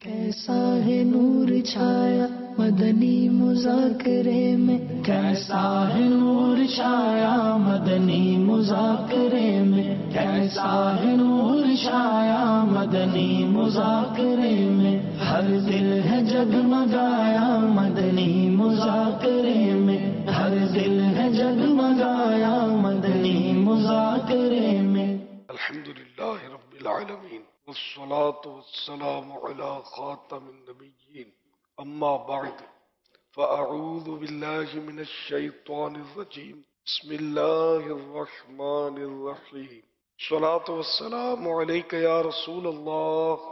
کیسا ہے نور چھایا مدنی مذاکرے میں، کیسا ہے نور چھایا مدنی مذاکرے میں، کیسا ہے نور چھایا مدنی مذاکرے میں، ہر دل ہے جگمگایا مدنی مذاکرے میں، ہر دل ہے جگمگایا مدنی مذاکرے میں۔ الحمدللہ رب العالمین والصلاة والسلام على خاتم النبیین، اما بعد فاعوذ باللہ من الشیطان الرجیم، بسم اللہ الرحمن الرحیم، الصلاة والسلام علیک یا رسول اللہ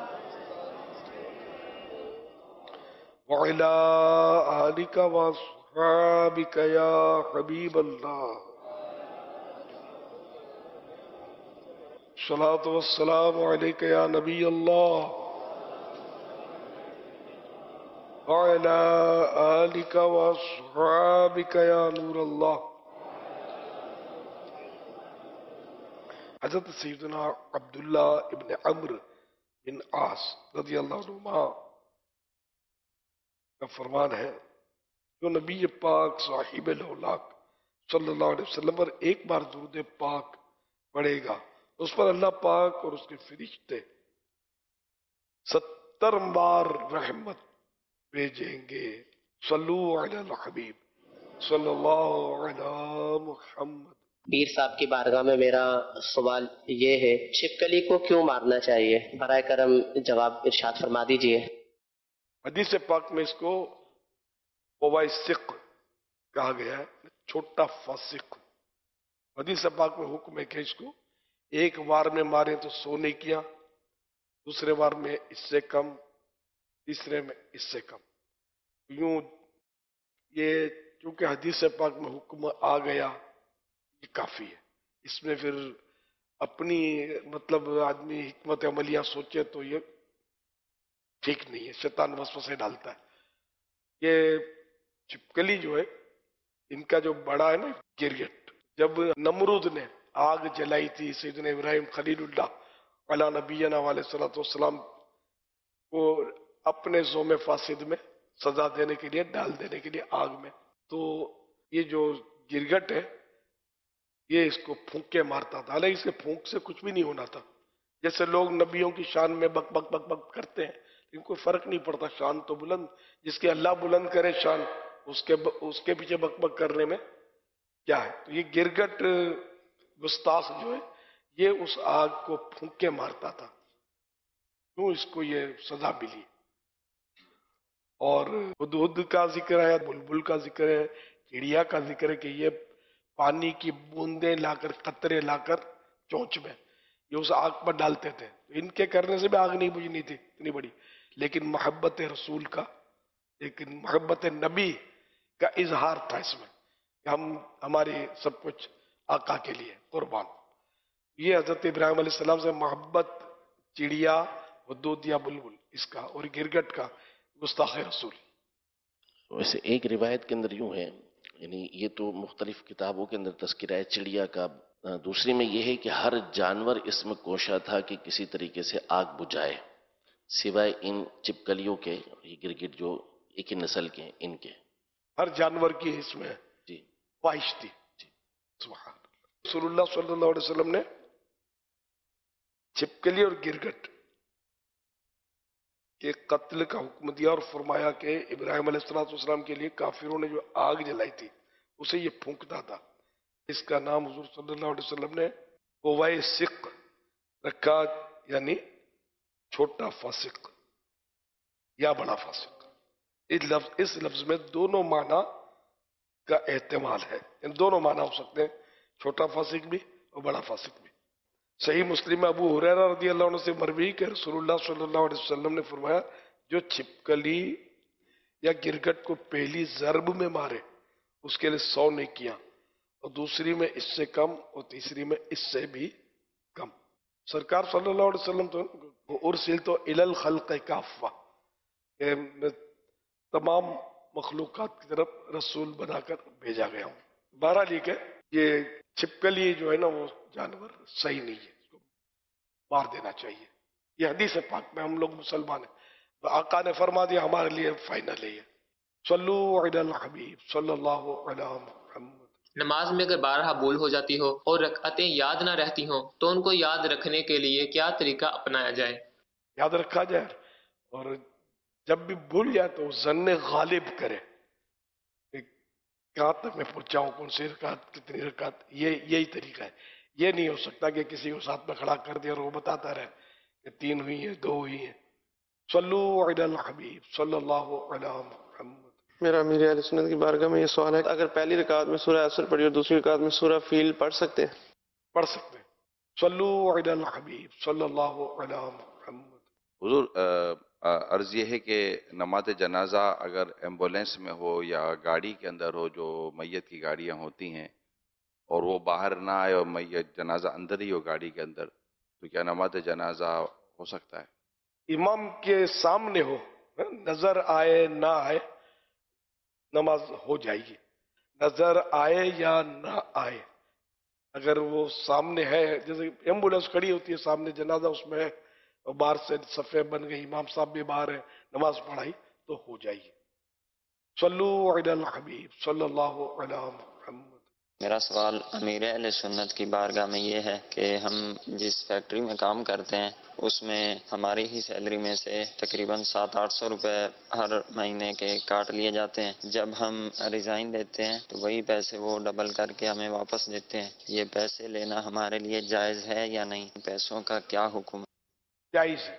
وعلی آلک واصحابک یا حبیب اللہ، الصلاة والسلام علیک یا نبی اللہ وعلی آلک واصحابک یا نور اللہ۔ حضرت سیدنا عبداللہ ابن عمرو بن عاص رضی اللہ عنہما کا فرمان ہے، جو نبی پاک صاحب الاولاق صلی اللہ علیہ وسلم پر ایک بار درود پاک پڑھے گا، اس پر اللہ پاک اور اس کے فرشتے 70 بار رحمت بھیجیں گے۔ صلو علی الحبیب صلی اللہ علی محمد۔ پیر صاحب کی بارگاہ میں میرا سوال یہ ہے، چھپکلی کو کیوں مارنا چاہیے؟ برائے کرم جواب ارشاد فرما دیجئے۔ حدیث پاک میں اس کو فواسق کہا گیا ہے، چھوٹا فاسق۔ حدیث پاک میں حکم ہے کہ اس کو ایک وار میں ماریں تو 100 نیکیاں، دوسرے وار میں اس سے کم، تیسرے میں اس سے کم۔ یوں یہ چونکہ حدیث پاک میں حکم آ گیا، یہ کافی ہے۔ اس میں پھر اپنی مطلب آدمی حکمت عملیاں سوچے تو یہ ٹھیک نہیں ہے، شیطان وسوسے ڈالتا ہے۔ یہ چھپکلی جو ہے، ان کا جو بڑا ہے نا گرگٹ، جب نمرود نے آگ جلائی تھی سیدنا ابراہیم خلیل اللہ علی نبینا علیہ الصلوۃ والسلام کو اپنے زوم فاسد میں سزا دینے کے لیے، ڈال دینے کے لیے آگ میں، تو یہ جو گرگٹ ہے یہ اس کو پھونکے مارتا تھا، حالانکہ اس کے پھونک سے کچھ بھی نہیں ہونا تھا۔ جیسے لوگ نبیوں کی شان میں بک بک بک بک کرتے ہیں، ان کو فرق نہیں پڑتا، شان تو بلند، جس کے اللہ بلند کرے شان، اس کے پیچھے بک بک کرنے میں کیا ہے۔ تو یہ گرگٹ گستاخ جو ہے، یہ اس آگ کو پھونک کے مارتا تھا، کیوں اس کو یہ سزا ملی۔ اور ہدہد کا ذکر ہے، بلبل کا ذکر ہے، چڑیا کا ذکر ہے کہ یہ پانی کی بوندیں لا کر، قطرے لا کر چونچ میں یہ اس آگ پر ڈالتے تھے۔ ان کے کرنے سے بھی آگ نہیں بجھنی تھی اتنی بڑی، لیکن محبت رسول کا، لیکن محبت نبی کا اظہار تھا اس میں کہ ہماری سب کچھ آقا کے لیے قربان۔ یہ حضرت ابراہیم علیہ السلام سے محبت چڑیا، ہدہد یا بلبل اس کا، اور گرگٹ کا گستاخ رسول۔ ویسے ایک روایت کے اندر یوں ہے، یعنی یہ تو مختلف کتابوں کے اندر تذکرہ ہے چڑیا کا، دوسری میں یہ ہے کہ ہر جانور اس میں کوشاں تھا کہ کسی طریقے سے آگ بجھائے، سوائے ان چپکلیوں کے، یہ گرگٹ جو ایک ہی نسل کے ہیں ان کے۔ ہر جانور کی اس میں جی خواہش تھی۔ جی سبحان اللہ۔ رسول اللہ صلی اللہ علیہ وسلم نے چھپکلی اور گرگٹ کے قتل کا حکم دیا اور فرمایا کہ ابراہیم علیہ السلام کے لیے کافروں نے جو آگ جلائی تھی اسے یہ پھونکتا تھا۔ اس کا نام حضور صلی اللہ علیہ وسلم نے فواسق رکھا، یعنی چھوٹا فاسق یا بڑا فاسق۔ اس لفظ میں دونوں معنی کا احتمال ہے، ان دونوں معنی ہو سکتے ہیں، چھوٹا فاسق بھی اور بڑا فاسق بھی۔ صحیح مسلم میں ابو ہریرہ رضی اللہ عنہ سے مروی کہ رسول اللہ صلی اللہ علیہ وسلم نے فرمایا، جو چھپکلی یا گرگٹ کو پہلی ضرب میں مارے اس کے لیے 100 نیکیاں، اور دوسری میں اس سے کم، اور تیسری میں اس سے بھی کم۔ سرکار صلی اللہ علیہ وسلم تو ارسلت الی الخلق کافہ، کہ میں تمام مخلوقات کی طرف رسول بنا کر بھیجا گیا ہوں۔ بہرحال یہ کہ یہ چھپکلی جو ہے نا وہ جانور صحیح نہیں ہے، اس کو مار دینا چاہیے۔ یہ حدیث پاک میں، ہم لوگ مسلمان ہیں، تو آقا نے فرما دیا ہمارے لیے فائنل ہے یہ. صلو علی الحبیب صلی اللہ علی محمد. نماز میں اگر بارہا بھول ہو جاتی ہو اور رکعتیں یاد نہ رہتی ہوں تو ان کو یاد رکھنے کے لیے کیا طریقہ اپنایا جائے؟ یاد رکھا جائے، اور جب بھی بھول جائے تو ظن غالب کرے کہ کہاں تک میں پہنچا ہوں، کون سی رکعت، کتنی رکعت. یہی طریقہ ہے. یہ نہیں ہو سکتا کہ کسی کو ساتھ میں کھڑا کر دیا اور وہ بتاتا رہے کہ 3 ہوئی ہیں 2 ہوئی ہیں. صلو علی الحبیب صلی اللہ علی محمد. میرا امیر اہل سنت کی بارگاہ میں یہ سوال ہے، اگر پہلی رکعت میں سورہ عصر پڑھی اور دوسری رکعت میں سورہ فیل پڑھ سکتے ہیں؟ پڑھ سکتے ہیں. صلو علی الحبیب صلی اللہ علی محمد. حضور عرض یہ ہے کہ نماز جنازہ اگر ایمبولینس میں ہو یا گاڑی کے اندر ہو، جو میت کی گاڑیاں ہوتی ہیں، اور وہ باہر نہ آئے اور میت جنازہ اندر ہی ہو گاڑی کے اندر، تو کیا نماز جنازہ ہو سکتا ہے؟ امام کے سامنے ہو، نظر آئے نہ آئے، نماز ہو جائے گی. نظر آئے یا نہ آئے، اگر وہ سامنے ہے، جیسے ایمبولینس کھڑی ہوتی ہے سامنے، جنازہ اس میں ہے اور باہر سے صفیں بن گئی، امام صاحب بھی باہر ہے، نماز پڑھائی تو ہو جائے گی. صلو علی الحبیب صلی اللہ علی محمد. میرا سوال امیر اہل سنت کی بارگاہ میں یہ ہے کہ ہم جس فیکٹری میں کام کرتے ہیں اس میں ہماری ہی سیلری میں سے تقریباً 700-800 روپے ہر مہینے کے کاٹ لیے جاتے ہیں. جب ہم ریزائن دیتے ہیں تو وہی پیسے وہ ڈبل کر کے ہمیں واپس دیتے ہیں. یہ پیسے لینا ہمارے لیے جائز ہے یا نہیں؟ پیسوں کا کیا حکم ہے؟ جائز ہے.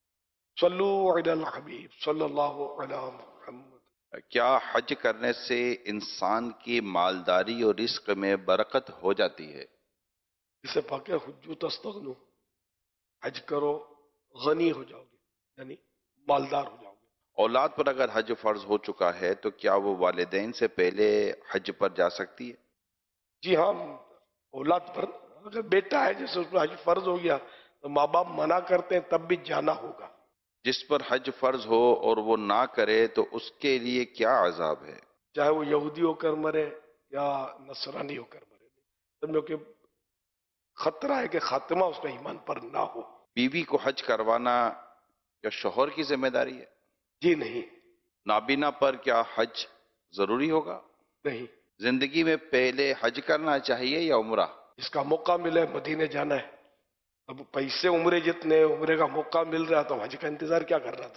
صلو علی الحبیب صلی اللہ علی محمد. کیا حج کرنے سے انسان کی مالداری اور رزق میں برکت ہو جاتی ہے؟ اسے پاک ہے حجو تستغنو، حج کرو غنی ہو جاؤ گے، یعنی مالدار ہو جاؤ گے. اولاد پر اگر حج فرض ہو چکا ہے تو کیا وہ والدین سے پہلے حج پر جا سکتی ہے؟ جی ہاں، اولاد پر اگر بیٹا ہے جیسے اس پر حج فرض ہو گیا تو ماں باپ منع کرتے ہیں تب بھی جانا ہوگا. جس پر حج فرض ہو اور وہ نہ کرے تو اس کے لیے کیا عذاب ہے؟ چاہے وہ یہودی ہو کر مرے یا نصرانی ہو کر مرے، سمجھو کہ خطرہ ہے کہ خاتمہ اس کا ایمان پر نہ ہو. بیوی کو حج کروانا کیا شوہر کی ذمہ داری ہے؟ جی نہیں. نابینا پر کیا حج ضروری ہوگا؟ نہیں. زندگی میں پہلے حج کرنا چاہیے یا عمرہ؟ جس کا موقع ملے مدینے جانا ہے. اب پیسے عمرے جتنے، عمرے کا موقع مل رہا تو حج کا انتظار کیا کر رہا تھا؟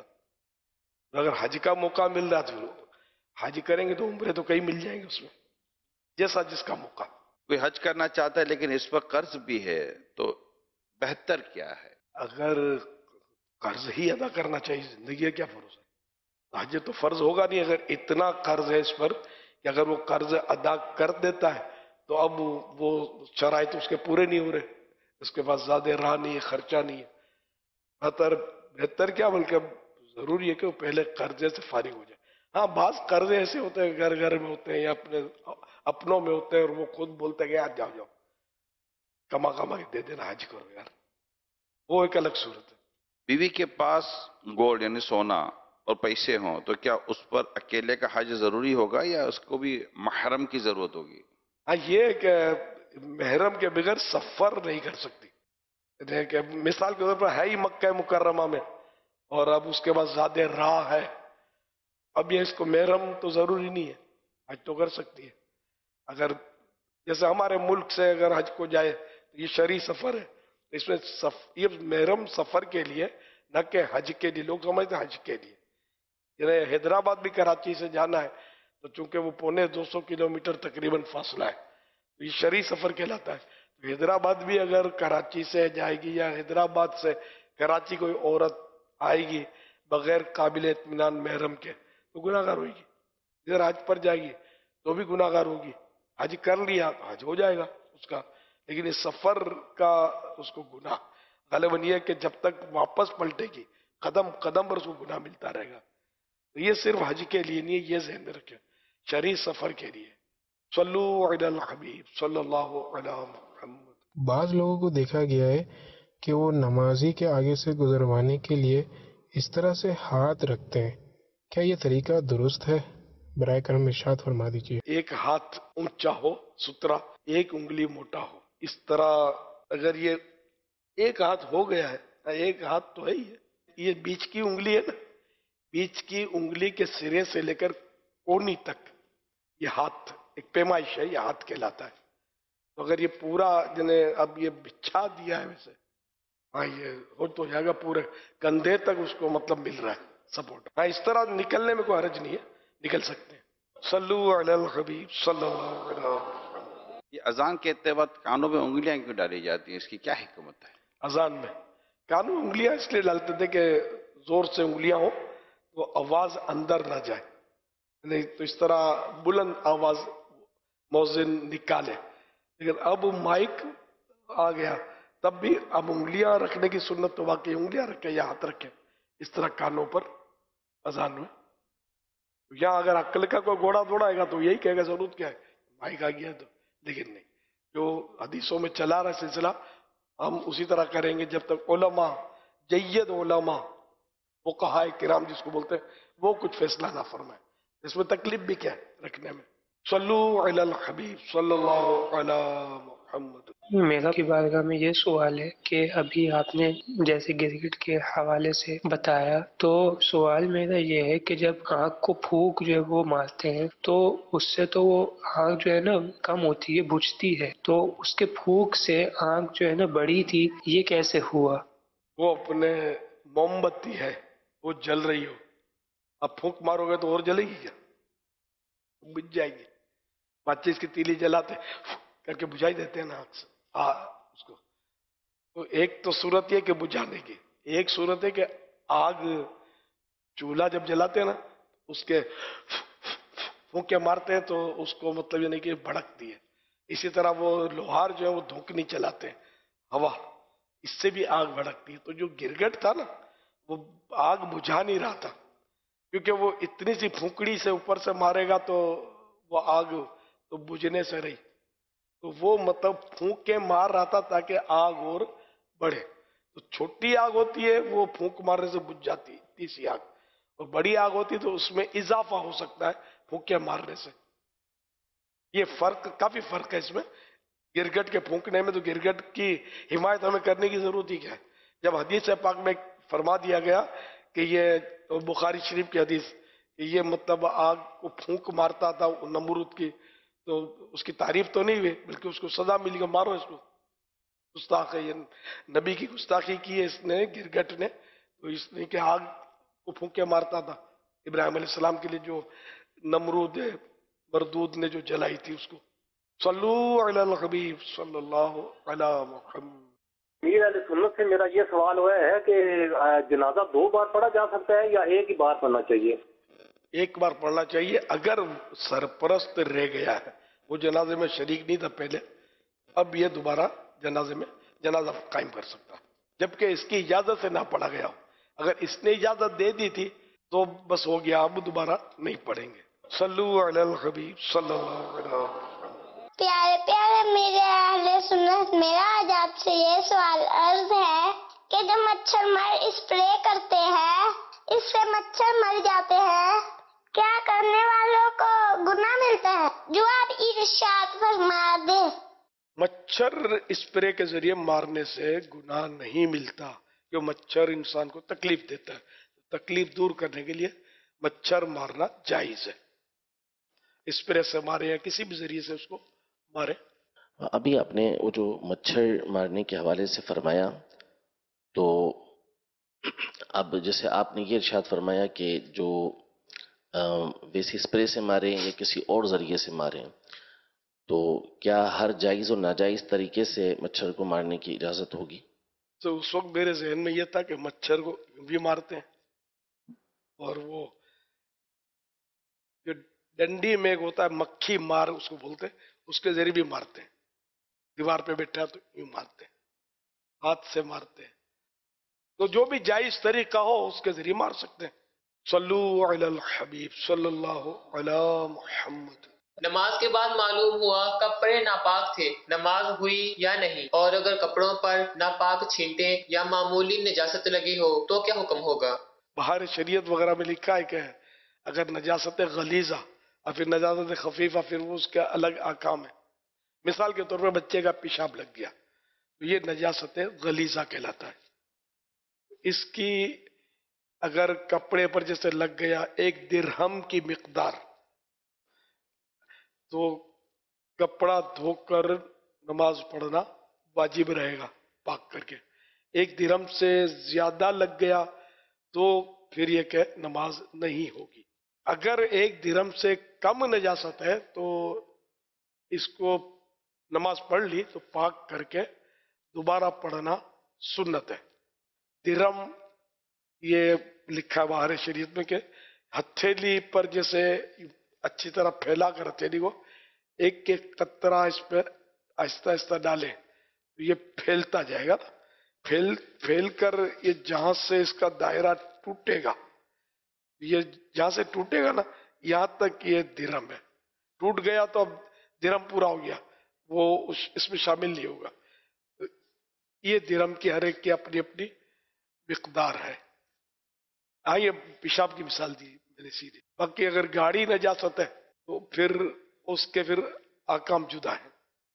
اگر حج کا موقع مل رہا تو حج کریں گے تو عمرے تو کئی مل جائیں گے اس میں، جیسا جس کا موقع. کوئی حج کرنا چاہتا ہے لیکن اس پر قرض بھی ہے تو بہتر کیا ہے؟ اگر قرض ہی ادا کرنا چاہیے، زندگی ہے کیا بھروسہ ہے؟ حج تو فرض ہوگا نہیں اگر اتنا قرض ہے اس پر کہ اگر وہ قرض ادا کر دیتا ہے تو اب وہ شرائط اس کے پورے نہیں ہو رہے، اس کے پاس زیادہ راہ نہیں ہے، خرچہ نہیں ہے. بہتر کیا، بلکہ ضروری ہے کہ وہ پہلے قرضے سے فارغ ہو جائے. ہاں بعض قرضے ایسے ہوتے ہیں گھر گھر میں ہوتے ہیں یا اپنوں میں ہوتے ہیں اور وہ خود بولتے ہیں کہ یار جاؤ کما کے دے دینا، حج کرو یار، وہ ایک الگ صورت ہے. بیوی کے پاس گولڈ یعنی سونا اور پیسے ہوں تو کیا اس پر اکیلے کا حج ضروری ہوگا یا اس کو بھی محرم کی ضرورت ہوگی؟ ہاں یہ کہ محرم کے بغیر سفر نہیں کر سکتی. کہ مثال کے طور پر ہے ہی مکہ مکرمہ میں اور اب اس کے بعد زیادہ راہ ہے، اب یہ اس کو محرم تو ضروری نہیں ہے، حج تو کر سکتی ہے. اگر جیسے ہمارے ملک سے اگر حج کو جائے تو یہ شرعی سفر ہے، اس میں یہ محرم سفر کے لیے نہ کہ حج کے لیے. لوگ سمجھتے ہیں حج کے لیے، یعنی حیدرآباد بھی کراچی سے جانا ہے تو چونکہ وہ 250 کلومیٹر تقریباً فاصلہ ہے تو یہ شرعی سفر کہلاتا ہے. تو حیدرآباد بھی اگر کراچی سے جائے گی یا حیدرآباد سے کراچی کوئی عورت آئے گی بغیر قابل اطمینان محرم کے تو گناہ گار ہوگی. ادھر حج پر جائے گی تو بھی گناہ گار ہوگی. حج کر لیا تو حج ہو جائے گا اس کا، لیکن اس سفر کا اس کو گناہ غالباً یہ ہے کہ جب تک واپس پلٹے گی قدم قدم پر اس کو گناہ ملتا رہے گا. تو یہ صرف حج کے لیے نہیں ہے، یہ ذہن میں رکھیں، شرعی سفر کے لیے. صلو علی الحبیب صلی اللہ علی محمد. بعض لوگوں کو دیکھا گیا ہے کہ وہ نمازی کے آگے سے گزروانے کے لیے اس طرح سے ہاتھ رکھتے ہیں، کیا یہ طریقہ درست ہے؟ برائے کرم ارشاد فرما دیجیے. ایک ہاتھ اونچا ہو سترا، ایک انگلی موٹا ہو، اس طرح اگر یہ ایک ہاتھ ہو گیا ہے، ایک ہاتھ تو ہے ہی ہے، یہ بیچ کی انگلی ہے نا، बीच की उंगली के सिरे से लेकर कोनी तक ये हाथ एक पैमाइश है, ये हाथ कहलाता है। तो अगर ये पूरा जने अब ये बिछा दिया है वैसे, हाँ ये हो तो जाएगा, पूरे कंधे तक उसको मतलब मिल रहा है सपोर्ट। हाँ इस तरह निकलने में कोई हर्ज नहीं है, निकल सकते हैं। सल्लू अलल हबीब सल्लल्लाहु अलैहि वसल्लम। ये अजान कहते वक्त कानों में उंगलियां क्यों डाली जाती हैं, इसकी क्या हिकमत है? अजान में कानों में उंगलियां इसलिए डालते थे कि जोर से उंगलियां हो तो आवाज अंदर ना जाए, नहीं तो इस तरह बुलंद आवाज मौजिन निकाले। लेकिन अब माइक आ गया तब भी अब उंगलियां रखने की सुन्नत तो वाकई उंगलियां रखे या हाथ रखे इस तरह कानों पर अजान में। यहाँ अगर अक्ल का कोई घोड़ा दौड़ाएगा तो यही कहेगा जरूरत क्या है, माइक आ गया तो। लेकिन नहीं, जो हदीसों में चला रहा सिलसिला हम उसी तरह करेंगे जब तक उलमा जय्यद उलमा फुक़हा किराम जिसको बोलते हैं वो कुछ फैसला ना फरमाए। इसमें तकलीफ भी क्या है रखने में। सल्लू अलल हबीब सल्लल्लाहु अला मुहम्मद। मेरा की बारगाह में ये सवाल है कि अभी आपने जैसे गिरगिट के हवाले से बताया, तो सवाल मेरा ये है कि जब आग को फूंक जो है वो मारते हैं तो उससे तो वो आग जो है ना कम होती है, बुझती है, तो उसके फूंक से आग जो है ना बढ़ी थी, ये कैसे हुआ? वो अपने मोमबत्ती है, वो जल रही हो, अब फूंक मारोगे तो और जलेगी क्या? बुझ जाएगी। माचिस की तीली जलाते करके बुझाई देते हैं ना आग से उसको। तो एक तो सूरत ये कि बुझाने की, एक सूरत है कि आग चूल्हा जब जलाते हैं ना उसके फूंके मारते हैं तो उसको मतलब ये नहीं कि भड़कती है। इसी तरह वो लोहार जो है वो धूकनी चलाते हैं हवा, इससे भी आग भड़कती है। तो जो गिरगिट था ना वो आग बुझा नहीं रहा था, क्योंकि वो इतनी सी फूंकड़ी से ऊपर से मारेगा तो वो आग तो बुझने से रही। तो वो मतलब फूंक के मार रहा था ताकि आग और बढ़े। तो छोटी आग होती है वो फूंक मारने से बुझ जाती है, तीसरी आग, और बड़ी आग होती तो उसमें इजाफा हो सकता है फूंक के मारने से। ये फर्क, काफी फर्क है इसमें गिरगिट के फूंकने में। तो गिरगिट की हिमायत हमें करने की जरूरत ही क्या है, जब हदीस पाक में फरमा दिया गया कि ये तो बुखारी शरीफ की हदीस, ये मतलब आग को फूंक मारता था नमरूद की, तो उसकी तारीफ तो नहीं हुई बल्कि उसको सजा मिली, मारो इसको, गुस्ताख है, ये नबी की गुस्ताखी की है इसने गिरगिट ने। तो इसने कि आग को फूंक के मारता था इब्राहिम अलैहिस्सलाम के लिए जो नमरूद मरदूद ने जो जलाई थी उसको। सल्लू अलल हबीब सल्लल्लाहु अला मुहम्मद। मीर अहले सुन्नत से मेरा ये सवाल हुआ है कि जनाजा 2 बार पढ़ा जा सकता है या एक ही बार पढ़ना चाहिए? एक बार पढ़ना चाहिए। अगर सरपरस्त रह गया है, वो जनाजे में शरीक नहीं था पहले, अब ये दोबारा जनाजे में जनाजा कायम कर सकता है, जबकि इसकी इजाजत से ना पढ़ा गया हो। अगर इसने इजाजत दे दी थी तो बस हो गया, अब दोबारा नहीं पढ़ेंगे। सल्लू अलल हबीब सल्लल्लाहु अलैहि वसल्लम। प्यारे प्यारे मेरे अहले सुन्नत, मेरा आज आपसे ये सवाल अर्ज है कि जब मच्छर मर स्प्रे करते हैं, इससे मच्छर मर जाते हैं, क्या करने वालों को गुनाह मिलता है? जो आप इरशाद फरमा दे। मच्छर स्प्रे के जरिए मारने से गुनाह नहीं मिलता, क्यों? मच्छर इंसान को तकलीफ देता है, तकलीफ दूर करने के लिए मच्छर मारना जायज है। स्प्रे से मारे या किसी भी जरिए से उसको मारे। अभी आपने वो जो मच्छर मारने के हवाले से फरमाया, तो अब जैसे आपने ये इरशाद फरमाया कि जो वैसे स्प्रे से मारे या किसी और जरिए से मारे, तो क्या हर जायज और नाजायज तरीके से मच्छर को मारने की इजाजत होगी? तो उस वक्त मेरे जहन में यह था कि मच्छर को भी मारते हैं, और वो जो डंडी में एक होता है मक्खी मार उसको बोलते हैं, उसके जरिए भी मारते हैं। दीवार पे बैठा तो यूं मारते हैं, हाथ से मारते हैं। तो जो भी जायज तरीका हो उसके जरिए मार सकते हैं। सल्लू अलल हबीब सल्लल्लाहु अला मुहम्मद। नमाज के बाद मालूम हुआ कपड़े नापाक थे, नमाज हुई या नहीं? और अगर कपड़ों पर नापाक छींटे या मामूली नजासत लगी हो तो क्या हुक्म होगा? बाहर शरीयत वगैरह में लिखा है कि अगर नजासत गलीजा और फिर नजासत खफीफा, फिर वो उसका अलग आकाम है। मिसाल के तौर पर बच्चे का पेशाब लग गया तो ये नजासत गलीजा कहलाता है। इसकी اگر کپڑے پر جیسے لگ گیا 1 درہم کی مقدار، تو کپڑا دھو کر نماز پڑھنا واجب رہے گا پاک کر کے. 1 درہم سے زیادہ لگ گیا تو پھر یہ کہ نماز نہیں ہوگی. اگر 1 درہم سے کم نجاست ہے تو اس کو نماز پڑھ لی تو پاک کر کے دوبارہ پڑھنا سنت ہے. درہم یہ لکھا باہر شریعت میں کہ ہتھیلی پر جیسے اچھی طرح پھیلا کر ہتھیلی کو ایک ایک قطرہ اس پہ آہستہ آہستہ ڈالے تو یہ پھیلتا جائے گا نا. پھیل کر یہ جہاں سے اس کا دائرہ ٹوٹے گا، یہ جہاں سے ٹوٹے گا نا یہاں تک یہ درہم ہے. ٹوٹ گیا تو اب درہم پورا ہو گیا، وہ اس میں شامل نہیں ہوگا. یہ درہم کی ہر ایک کی اپنی اپنی مقدار ہے. ہاں یہ پیشاب کی مثال دی میں نے سیدھی. باقی اگر گاڑی نجاست ہے تو پھر اس کے پھر احکام جدا ہیں.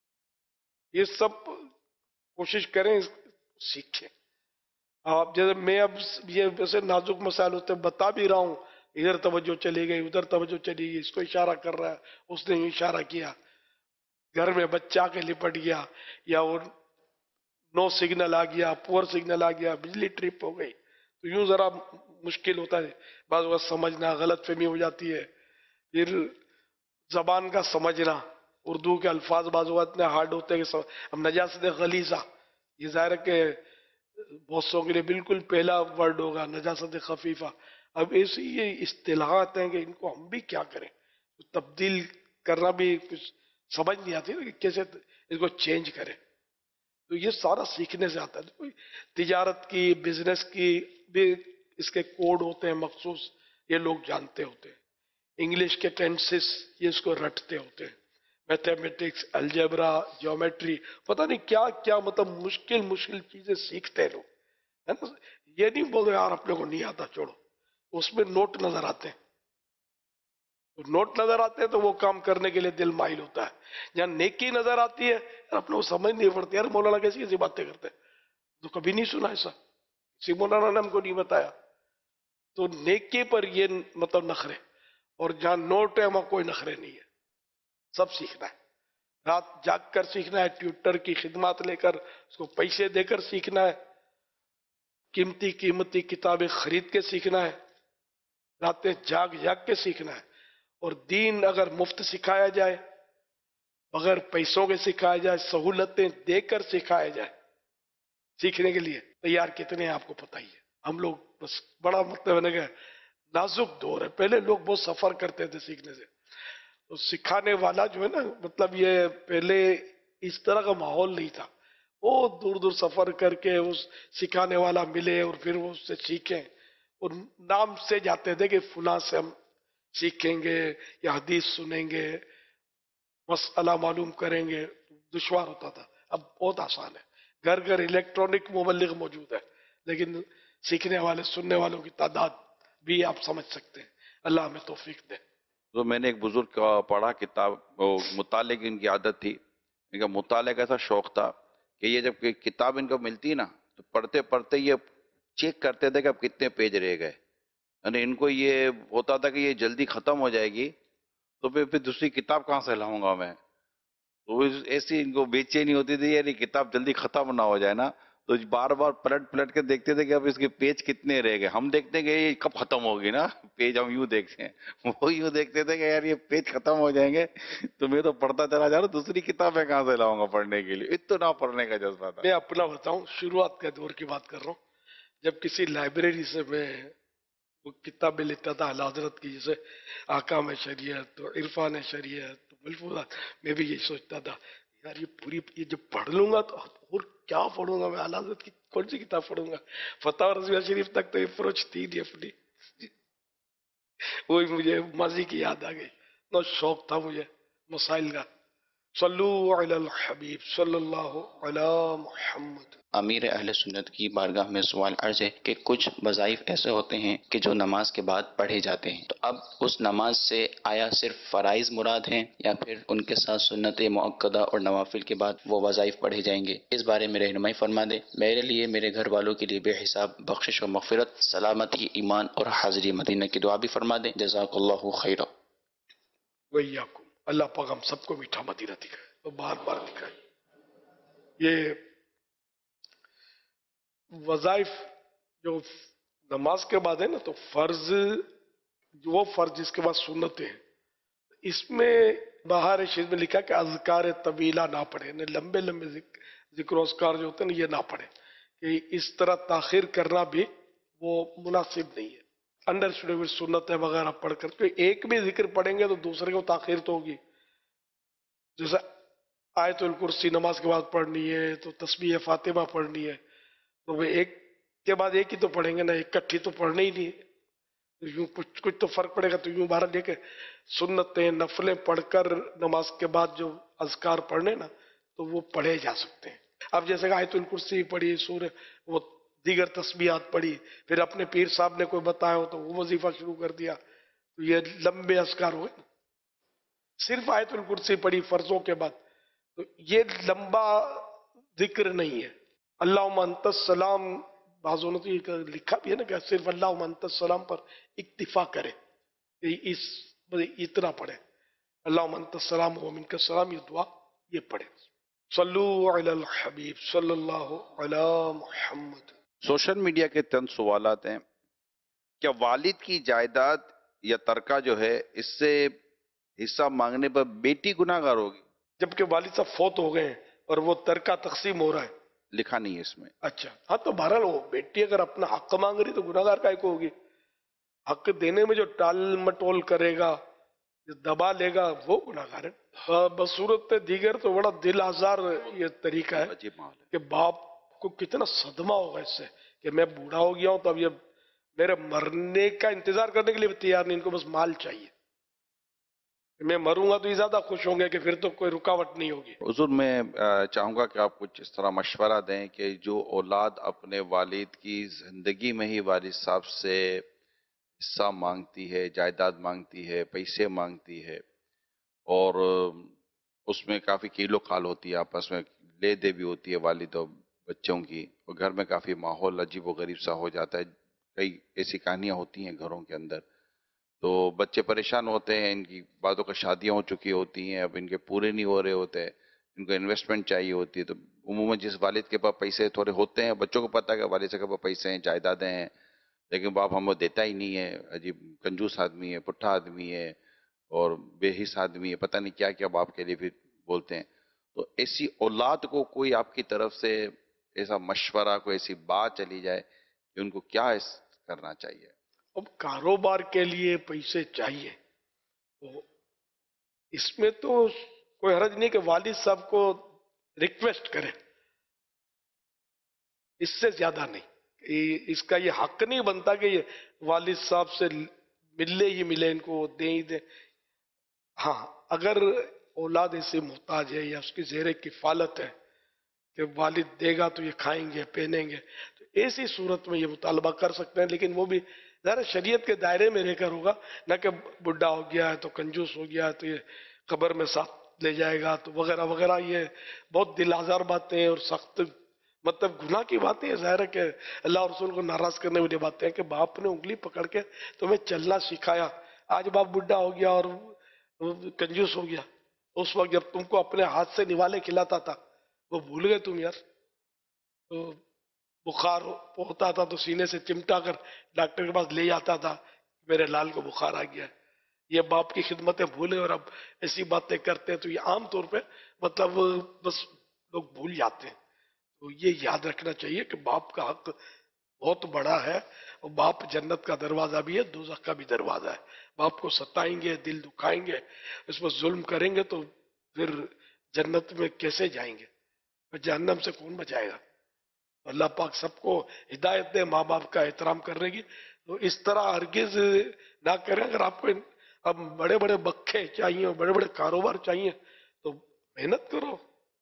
یہ سب کوشش کریں سیکھیں. آپ جیسے میں اب یہ ویسے نازک مسائل ہوتے بتا بھی رہا ہوں، ادھر توجہ چلی گئی ادھر توجہ چلی گئی، اس کو اشارہ کر رہا ہے اس نے اشارہ کیا، گھر میں بچہ کے لپٹ گیا یا وہ نو سگنل آ گیا، پور سگنل آ گیا، بجلی ٹرپ ہو گئی، تو یوں ذرا مشکل ہوتا ہے. بعض وقت سمجھنا غلط فہمی ہو جاتی ہے. پھر زبان کا سمجھنا، اردو کے الفاظ بعض وقت اتنے ہارڈ ہوتے ہیں کہ ہم نجاست غلیظہ، یہ ظاہر ہے کہ بہت سو کے لیے بالکل پہلا ورڈ ہوگا نجاست خفیفہ. اب ایسی یہ اصطلاحات ہیں کہ ان کو ہم بھی کیا کریں، تبدیل کرنا بھی کچھ سمجھ نہیں آتی کہ کیسے اس کو چینج کریں. تو یہ سارا سیکھنے سے آتا ہے. تجارت کی بزنس کی بھی اس کے کوڈ ہوتے ہیں مخصوص، یہ لوگ جانتے ہوتے ہیں. انگلش کے ٹینسز یہ اس کو رٹتے ہوتے ہیں. میتھمیٹکس، الجبرا، جیومیٹری، پتہ نہیں کیا کیا مطلب مشکل چیزیں سیکھتے ہیں لوگ، ہے نا. یہ نہیں بولے یار اپنے کو نہیں آتا چھوڑو، اس میں نوٹ نظر آتے ہیں. نوٹ نظر آتے ہیں تو وہ کام کرنے کے لیے دل مائل ہوتا ہے. جہاں نیکی نظر آتی ہے اپنے کو سمجھ نہیں پڑتی یار مولانا کیسی کیسی باتیں کرتے ہیں، تو کبھی نہیں سنا ایسا، کسی مولانا نے ہم کو نہیں بتایا. تو نیکی پر یہ مطلب نخرے، اور جہاں نوٹ ہے وہاں کوئی نخرے نہیں ہے. سب سیکھنا ہے، رات جاگ کر سیکھنا ہے، ٹیوٹر کی خدمات لے کر اس کو پیسے دے کر سیکھنا ہے، قیمتی کتابیں خرید کے سیکھنا ہے، راتیں جاگ کے سیکھنا ہے. اور دین اگر مفت سکھایا جائے، بغیر پیسوں کے سکھایا جائے، سہولتیں دے کر سکھایا جائے، سیکھنے کے لیے تیار کتنے ہیں آپ کو پتہ ہی ہے. ہم لوگ بس بڑا مطلب ہے نازک دور ہے. پہلے لوگ بہت سفر کرتے تھے سیکھنے سے، تو سکھانے والا جو ہے نا مطلب یہ پہلے اس طرح کا ماحول نہیں تھا. وہ دور دور سفر کر کے اس سکھانے والا ملے اور پھر وہ اس سے سیکھیں، اور نام سے جاتے تھے کہ فلاں سے ہم سیکھیں گے یا حدیث سنیں گے، مسئلہ معلوم کریں گے. دشوار ہوتا تھا، اب بہت آسان ہے. گھر گھر الیکٹرانک مبلغ موجود ہے، لیکن سیکھنے والے سننے والوں کی تعداد بھی آپ سمجھ سکتے ہیں. اللہ ہمیں توفیق دے. تو میں نے ایک بزرگ کا پڑھا کتاب، مطالعے کی ان کی عادت تھی، ان کا مطالعے کا ایسا شوق تھا کہ یہ جب کتاب ان کو ملتی نا تو پڑھتے پڑھتے یہ چیک کرتے تھے کہ اب کتنے پیج رہ گئے. یعنی ان کو یہ ہوتا تھا کہ یہ جلدی ختم ہو جائے گی تو پھر دوسری کتاب کہاں سے لاؤں گا میں. تو ایسی ان کو بے چینی ہوتی تھی یعنی کتاب جلدی ختم نہ ہو جائے نا، تو بار بار پلٹ کے دیکھتے تھے کہ اب اس کے پیج کتنے رہ گئے. ہم دیکھتے ہیں کہ یہ کب ختم ہوگی نا پیج، ہم یوں دیکھتے ہیں، وہ یوں دیکھتے تھے کہ یار یہ پیج ختم ہو جائیں گے تو میں تو پڑھتا چلا جا رہا ہوں، دوسری کتابیں کہاں سے لاؤں گا پڑھنے کے لیے. اتنا پڑھنے کا جذبہ تھا. میں اپنا بتاؤں، شروعات کے دور کی بات کر رہا ہوں. جب کسی لائبریری سے میں وہ کتابیں لیتا تھا اعلیٰ حضرت کی، جیسے احکام شریعت تو عرفان شریعت تو ملفوظات، میں بھی یہی سوچتا تھا یار یہ پوری یہ جب پڑھ لوں گا تو اور کیا پڑھوں گا میں، اعلیٰ حضرت کی کون سی کتاب پڑھوں گا. فتح رضویہ شریف تک تو یہ اپروچ تھی نہیں اپنی. وہی مجھے ماضی کی یاد آ گئی. اتنا شوق تھا مجھے مسائل کا. सल्लू अलल हबीब सल्लल्लाहु अला मुहम्मद। امیر اہل سنت کی بارگاہ میں سوال عرض ہے کہ کچھ وظائف ایسے ہوتے ہیں کہ جو نماز کے بعد پڑھے جاتے ہیں، تو اب اس نماز سے آیا صرف فرائض مراد ہیں یا پھر ان کے ساتھ سنت مؤکدہ اور نوافل کے بعد وہ وظائف پڑھے جائیں گے؟ اس بارے میں رہنمائی فرما دیں۔ میرے لیے، میرے گھر والوں کے لیے بے حساب بخشش و مغفرت، سلامتی، ایمان اور حاضری مدینہ کی دعا بھی فرما دیں۔ جزاک اللہ خیرہ۔ ویاکم، اللہ پاک ہم سب کو میٹھا مدینہ دکھائے اور بار بار دکھائے۔ یہ وظائف جو نماز کے بعد ہے نا، تو فرض، وہ فرض جس کے بعد سنتیں ہیں، اس میں باہر شیز میں لکھا کہ اذکار طویلہ نہ پڑھے، یعنی لمبے لمبے ذکر و اذکار جو ہوتے ہیں نا، یہ نہ پڑھے، کہ اس طرح تاخیر کرنا بھی وہ مناسب نہیں ہے۔ انڈر سنتیں وغیرہ پڑھ کر کہ ایک بھی ذکر پڑھیں گے تو دوسرے کو تاخیر تو ہوگی۔ جیسے آیت الکرسی نماز کے بعد پڑھنی ہے تو تسبیح فاطمہ پڑھنی ہے، تو وہ ایک کے بعد ایک ہی تو پڑھیں گے نا، اکٹھی تو پڑھنے ہی نہیں ہے، یوں کچھ تو فرق پڑے گا۔ تو یوں بارہ لے کے سنتیں نفلیں پڑھ کر نماز کے بعد جو اذکار پڑھنے نا، تو وہ پڑھے جا سکتے ہیں۔ اب جیسے کہ آیت الکرسی پڑھی، سورہ وہ دیگر تسبیحات پڑھی، پھر اپنے پیر صاحب نے کوئی بتایا ہو تو وہ وظیفہ شروع کر دیا، تو یہ لمبے اذکار ہوئے نا۔ صرف آیت الکرسی پڑھی فرضوں کے بعد، تو یہ لمبا ذکر نہیں ہے۔ اللہم انت السلام، بعضوں نے تو یہ لکھا بھی ہے نا کہ صرف اللہم انت السلام پر اکتفا کرے، اس اتنا پڑھے، اللہم انت السلام و منک السلام، یہ دعا یہ پڑھے۔ صلو علی الحبیب صلی اللہ علی محمد۔ سوشل میڈیا کے چند سوالات ہیں۔ کیا والد کی جائیداد یا ترکہ جو ہے، اس سے حصہ مانگنے پر بیٹی گناہ گار ہوگی؟ جبکہ والد صاحب فوت ہو گئے ہیں اور وہ ترکہ تقسیم ہو رہا ہے، لکھا نہیں ہے اس میں۔ اچھا ہاں، تو بہرحال وہ بیٹی اگر اپنا حق مانگ رہی تو گناہ گار کائے کو ہوگی؟ حق دینے میں جو ٹال مٹول کرے گا، جو دبا لے گا، وہ گناہ گار ہے۔ بصورت دیگر تو بڑا دل آزار یہ طریقہ ہے کہ باپ کو کتنا صدمہ ہوگا اس سے کہ میں بوڑھا ہو گیا ہوں، تو اب یہ میرے مرنے کا انتظار کرنے کے لیے بھی تیار نہیں، ان کو بس مال چاہیے، میں مروں گا تو یہ زیادہ خوش ہوں گے کہ پھر تو کوئی رکاوٹ نہیں ہوگی۔ حضور میں چاہوں گا کہ آپ کچھ اس طرح مشورہ دیں کہ جو اولاد اپنے والد کی زندگی میں ہی والد صاحب سے حصہ مانگتی ہے، جائیداد مانگتی ہے، پیسے مانگتی ہے، اور اس میں کافی کیل و کھال ہوتی ہے، آپس میں لے دے بھی ہوتی ہے والد اور بچوں کی، اور گھر میں کافی ماحول عجیب و غریب سا ہو جاتا ہے۔ کئی ایسی کہانیاں ہوتی ہیں گھروں کے اندر، تو بچے پریشان ہوتے ہیں، ان کی بعضوں کا شادیاں ہو چکی ہوتی ہیں، اب ان کے پورے نہیں ہو رہے ہوتے ہیں، ان کو انویسٹمنٹ چاہیے ہوتی ہے، تو عموماً جس والد کے پاس پیسے تھوڑے ہوتے ہیں، بچوں کو پتہ ہے کہ والد کے پاس پیسے ہیں، جائیدادیں ہیں، لیکن باپ ہمیں دیتا ہی نہیں ہے، عجیب کنجوس آدمی ہے، پٹھا آدمی ہے اور بے حس آدمی ہے، پتہ نہیں کیا کیا باپ کے لیے پھر بولتے ہیں۔ تو ایسی اولاد کو کوئی آپ کی طرف سے ایسا مشورہ، کوئی ایسی بات چلی جائے کہ ان کو کیا کرنا چاہیے؟ اب کاروبار کے لیے پیسے چاہیے، تو اس میں تو کوئی حرج نہیں کہ والد صاحب کو ریکویسٹ کرے، اس سے زیادہ نہیں۔ اس کا یہ حق نہیں بنتا کہ یہ والد صاحب سے ملے ہی ملے، ان کو دیں ہی دیں۔ ہاں اگر اولاد ایسے محتاج ہے یا اس کی زیر کفالت ہے کہ والد دے گا تو یہ کھائیں گے پہنیں گے، تو ایسی صورت میں یہ مطالبہ کر سکتے ہیں، لیکن وہ بھی ذرا شریعت کے دائرے میں رہ کر ہوگا، نہ کہ بڈھا ہو گیا ہے تو کنجوس ہو گیا ہے تو یہ قبر میں ساتھ لے جائے گا تو وغیرہ وغیرہ۔ یہ بہت دل آزار باتیں اور سخت مطلب گناہ کی باتیں ہیں۔ ظاہر ہے کہ اللہ اور رسول کو ناراض کرنے والی باتیں ہیں کہ باپ نے انگلی پکڑ کے تمہیں چلنا سکھایا، آج باپ بڈھا ہو گیا اور کنجوس ہو گیا، اس وقت جب تم کو اپنے ہاتھ سے نوالے کھلاتا تھا وہ بھول گئے تم یار۔ تو بخار ہوتا تھا تو سینے سے چمٹا کر ڈاکٹر کے پاس لے جاتا تھا، میرے لال کو بخار آ گیا ہے، یہ باپ کی خدمتیں بھولے اور اب ایسی باتیں کرتے ہیں۔ تو یہ عام طور پہ مطلب بس لوگ بھول جاتے ہیں۔ تو یہ یاد رکھنا چاہیے کہ باپ کا حق بہت بڑا ہے، اور باپ جنت کا دروازہ بھی ہے، دوزخ کا بھی دروازہ ہے۔ باپ کو ستائیں گے، دل دکھائیں گے، اس پر ظلم کریں گے تو پھر جنت میں کیسے جائیں گے؟ جہنم سے کون بچائے گا؟ اللہ پاک سب کو ہدایت دے ماں باپ کا احترام کرنے کی۔ تو اس طرح ہرگز نہ کریں۔ اگر آپ کو اب بڑے بڑے بکھے چاہیے اور بڑے بڑے کاروبار چاہیے تو محنت کرو,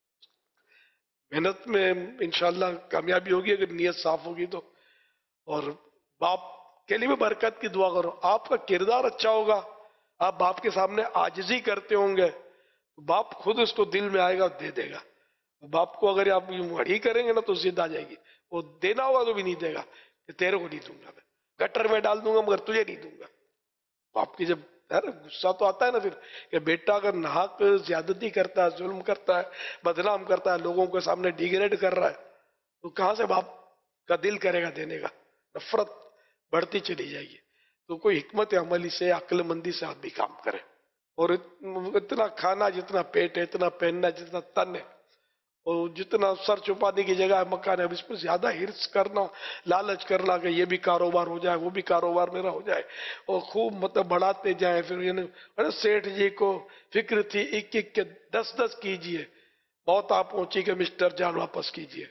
محنت میں انشاءاللہ کامیابی ہوگی اگر نیت صاف ہوگی تو. اور باپ کے لیے بھی برکت کی دعا کرو. آپ کا کردار اچھا ہوگا, آپ باپ کے سامنے عاجزی کرتے ہوں گے, باپ خود اس کو دل میں آئے گا دے دے گا. باپ کو اگر آپ یوں اڑی کریں گے نا تو ضد آ جائے گی, وہ دینا ہوگا تو بھی نہیں دے گا کہ تیرے کو نہیں دوں گا, میں گٹر میں ڈال دوں گا مگر تجھے نہیں دوں گا. باپ کی جب غصہ تو آتا ہے نا پھر کہ بیٹا اگر ناحق زیادتی کرتا ہے, ظلم کرتا ہے, بدنام کرتا ہے, لوگوں کے سامنے ڈیگریڈ کر رہا ہے, تو کہاں سے باپ کا دل کرے گا دینے کا؟ نفرت بڑھتی چلی جائے گی. تو کوئی حکمت عملی سے, عقل مندی سے آدمی کام کرے. اور اتنا کھانا جتنا پیٹ ہے, اتنا پہننا جتنا تن ہے, اور جتنا سر چھپانے کی جگہ ہے مکان ہے, اب اس میں زیادہ ہرس کرنا, لالچ کرنا کہ یہ بھی کاروبار ہو جائے, وہ بھی کاروبار میرا ہو جائے, اور خوب مطلب بڑھاتے جائیں. پھر یعنی سیٹھ جی کو فکر تھی 1-1 کے 10-10 کیجئے, موت آپ پہنچی کہ مسٹر جان واپس کیجئے.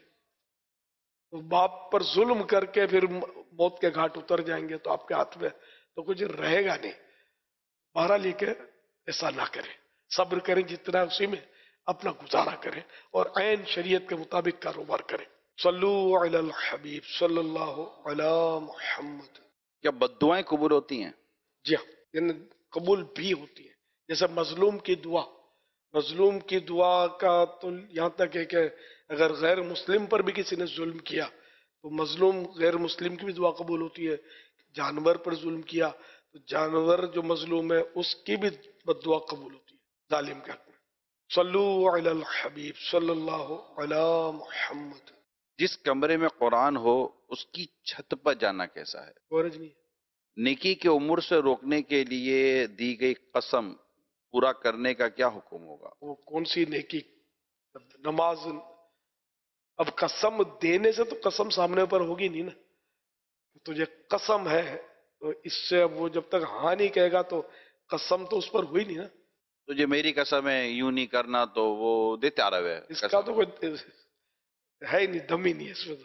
باپ پر ظلم کر کے پھر موت کے گھاٹ اتر جائیں گے تو آپ کے ہاتھ میں تو کچھ رہے گا نہیں. بہرحال یہ کہ ایسا نہ کریں, صبر کریں جتنا اسی میں اپنا گزارا کریں, اور عین شریعت کے مطابق کاروبار کریں. صلو علی الحبیب صلی اللہ علی محمد. کیا بد دعائیں قبول ہوتی ہیں؟ جی ہاں, یعنی قبول بھی ہوتی ہیں. جیسے مظلوم کی دعا, مظلوم کی دعا کا تو یہاں تک ہے کہ اگر غیر مسلم پر بھی کسی نے ظلم کیا تو مظلوم غیر مسلم کی بھی دعا قبول ہوتی ہے. جانور پر ظلم کیا تو جانور جو مظلوم ہے اس کی بھی بد دعا قبول ہوتی ہے ظالم کے حق میں. صلو علی الحبیب صلی اللہ علی محمد. جس کمرے میں قرآن ہو اس کی چھت پر جانا کیسا ہے؟ غرض نہیں. نیکی کے امور سے روکنے کے لیے دی گئی قسم پورا کرنے کا کیا حکم ہوگا؟ وہ کون سی نیکی؟ نماز. اب قسم دینے سے تو قسم سامنے پر ہوگی نہیں نا, تجھے قسم ہے تو اس سے اب وہ جب تک ہاں نہیں کہے گا تو قسم تو اس پر ہوئی نہیں نا. تجھے میری قسم ہے یوں نہیں کرنا تو وہ دیتے آ رہے ہیں, اس کا تو کوئی ہے ہی نہیں, دم ہی نہیں ہے اس میں.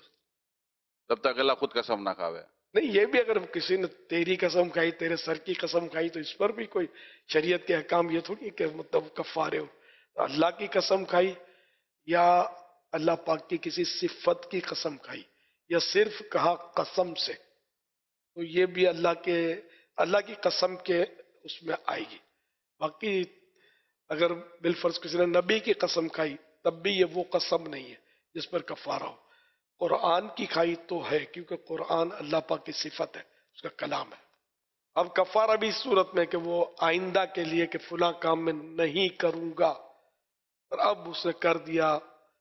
تو تب تک اللہ خود قسم نہ کھاوے. نہیں, یہ بھی اگر کسی نے تیری قسم کھائی, تیرے سر کی قسم کھائی تو اس پر بھی کوئی شریعت کے احکام یہ تھوڑی کہ مطلب کفارے ہو. اللہ کی قسم کھائی یا اللہ پاک کی کسی صفت کی قسم کھائی یا صرف کہا قسم سے, تو یہ بھی اللہ کی قسم کے اس میں آئے گی. باقی اگر بالفرض کسی نے نبی کی قسم کھائی تب بھی یہ وہ قسم نہیں ہے جس پر کفارہ ہو. قرآن کی کھائی تو ہے کیونکہ قرآن اللہ پاک کی صفت ہے, اس کا کلام ہے. اب کفارہ بھی اس صورت میں کہ وہ آئندہ کے لیے کہ فلاں کام میں نہیں کروں گا, اور اب اس نے کر دیا,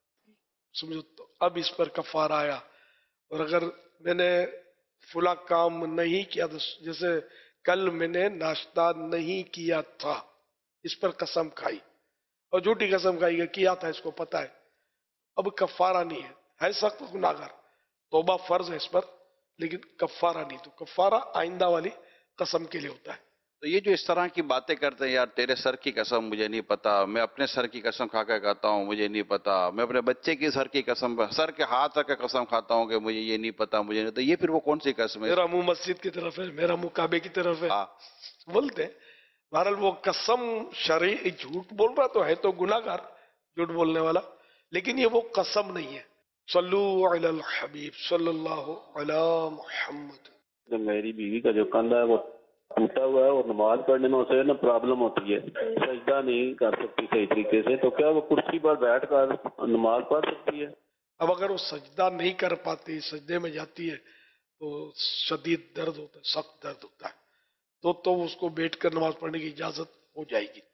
سمجھو تو اب اس پر کفارہ آیا. اور اگر میں نے فلاں کام نہیں کیا تو جیسے کل میں نے ناشتہ نہیں کیا تھا, اس پر قسم کھائی اور جھوٹی قسم کھائی کہ کیا تھا, اس کو پتا ہے, اب کفارہ نہیں ہے سخت گناہگار, توبہ فرض ہے اس پر لیکن کفارہ نہیں. تو کفارہ آئندہ والی قسم کے لیے ہوتا ہے. تو یہ جو اس طرح کی باتیں کرتے ہیں, یار تیرے سر کی قسم مجھے نہیں پتا, میں اپنے سر کی قسم کھا کے کہتا ہوں مجھے نہیں پتا, میں اپنے بچے کی سر کی قسم, سر کے ہاتھ رکھ کے قسم کھاتا ہوں کہ مجھے یہ نہیں پتا, مجھے نہیں, تو یہ پھر وہ کون سی قسم ہے؟ میرا منہ مسجد کی طرف ہے, میرا منہ کعبے کی طرف ہے, بولتے ہیں. بہرحال وہ قسم شرعی جھوٹ بول رہا تو ہے تو گناہگار جھوٹ بولنے والا, لیکن یہ وہ قسم نہیں ہے. صلو علی الحبیب صلی اللہ علی محمد. میری بیوی کا جو کندھا ہے وہ ٹوٹا ہوا ہے اور نماز پڑھنے میں اسے نا پرابلم ہوتی ہے, سجدہ نہیں کر سکتی صحیح طریقے سے, تو کیا وہ کرسی پر بیٹھ کر نماز پڑھ سکتی ہے؟ اب اگر وہ سجدہ نہیں کر پاتی, سجدے میں جاتی ہے تو شدید درد ہوتا ہے, سخت درد ہوتا ہے, تو اس کو بیٹھ کر نماز پڑھنے کی اجازت ہو جائے گی.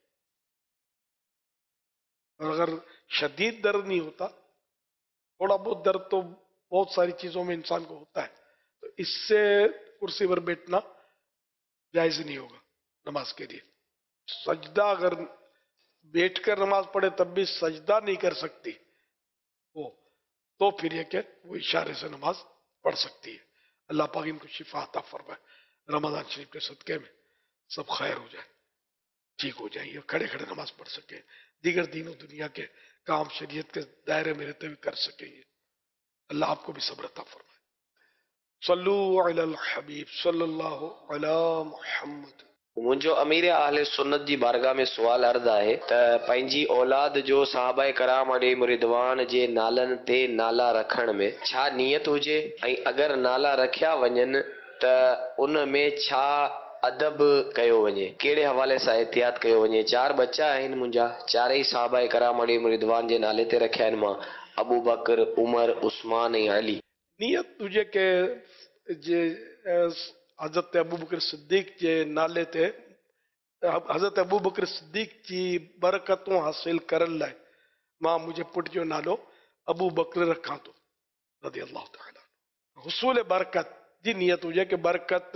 اور اگر شدید درد نہیں ہوتا, تھوڑا بہت درد تو بہت ساری چیزوں میں انسان کو ہوتا ہے, تو اس سے کرسی پر بیٹھنا جائز نہیں ہوگا نماز کے لیے. سجدہ اگر بیٹھ کر نماز پڑھے تب بھی سجدہ نہیں کر سکتی وہ, تو پھر یہ کہ وہ اشارے سے نماز پڑھ سکتی ہے. اللہ پاک ان کو شفا عطا فرمائے. رمضان شریف کے صدقے میں سب خیر ہو جائے, ٹھیک ہو جائیں گے, کھڑے کھڑے نماز پڑھ سکیں, دیگر دین و دنیا کے کام شریعت کے دائرے میں رہتے ہوئے کر سکیں گے. اللہ آپ کو بھی صبر عطا فرمائے. صلو علی الحبیب صلی اللہ علی محمد. मुंहिंजो अमीर अहले सुन्नत जी बारगाह में सुवाल अर्ज़ आहे त पंहिंजी औलाद जो साहबा कराम अॾे रिदवान जे नालनि ते नाला रखण में छा नियत हुजे ऐं अगरि नाला रखिया वञनि त उन में छा अदब कयो वञे, कहिड़े हवाले सां एहतियात कयो वञे। 4 बच्चा आहिनि मुंहिंजा, चारई साहबा कराम अॾे रिदवान जे नाले ते रखिया आहिनि मां, अबू बकर, उमर, उस्मान ऐं अली। नियत हुजे के जे हज़रत अबू बकर सिद्दीक़ जे नाले ते हज़रत अबू बकर सिद्दीक़ जी बरकतूं हासिल करण लाइ मां मुंहिंजे पुट जो नालो अबू बकर रखां थो रज़ी अल्लाह ताला। हुसूल बरकत जी नियत हुजे कि बरकत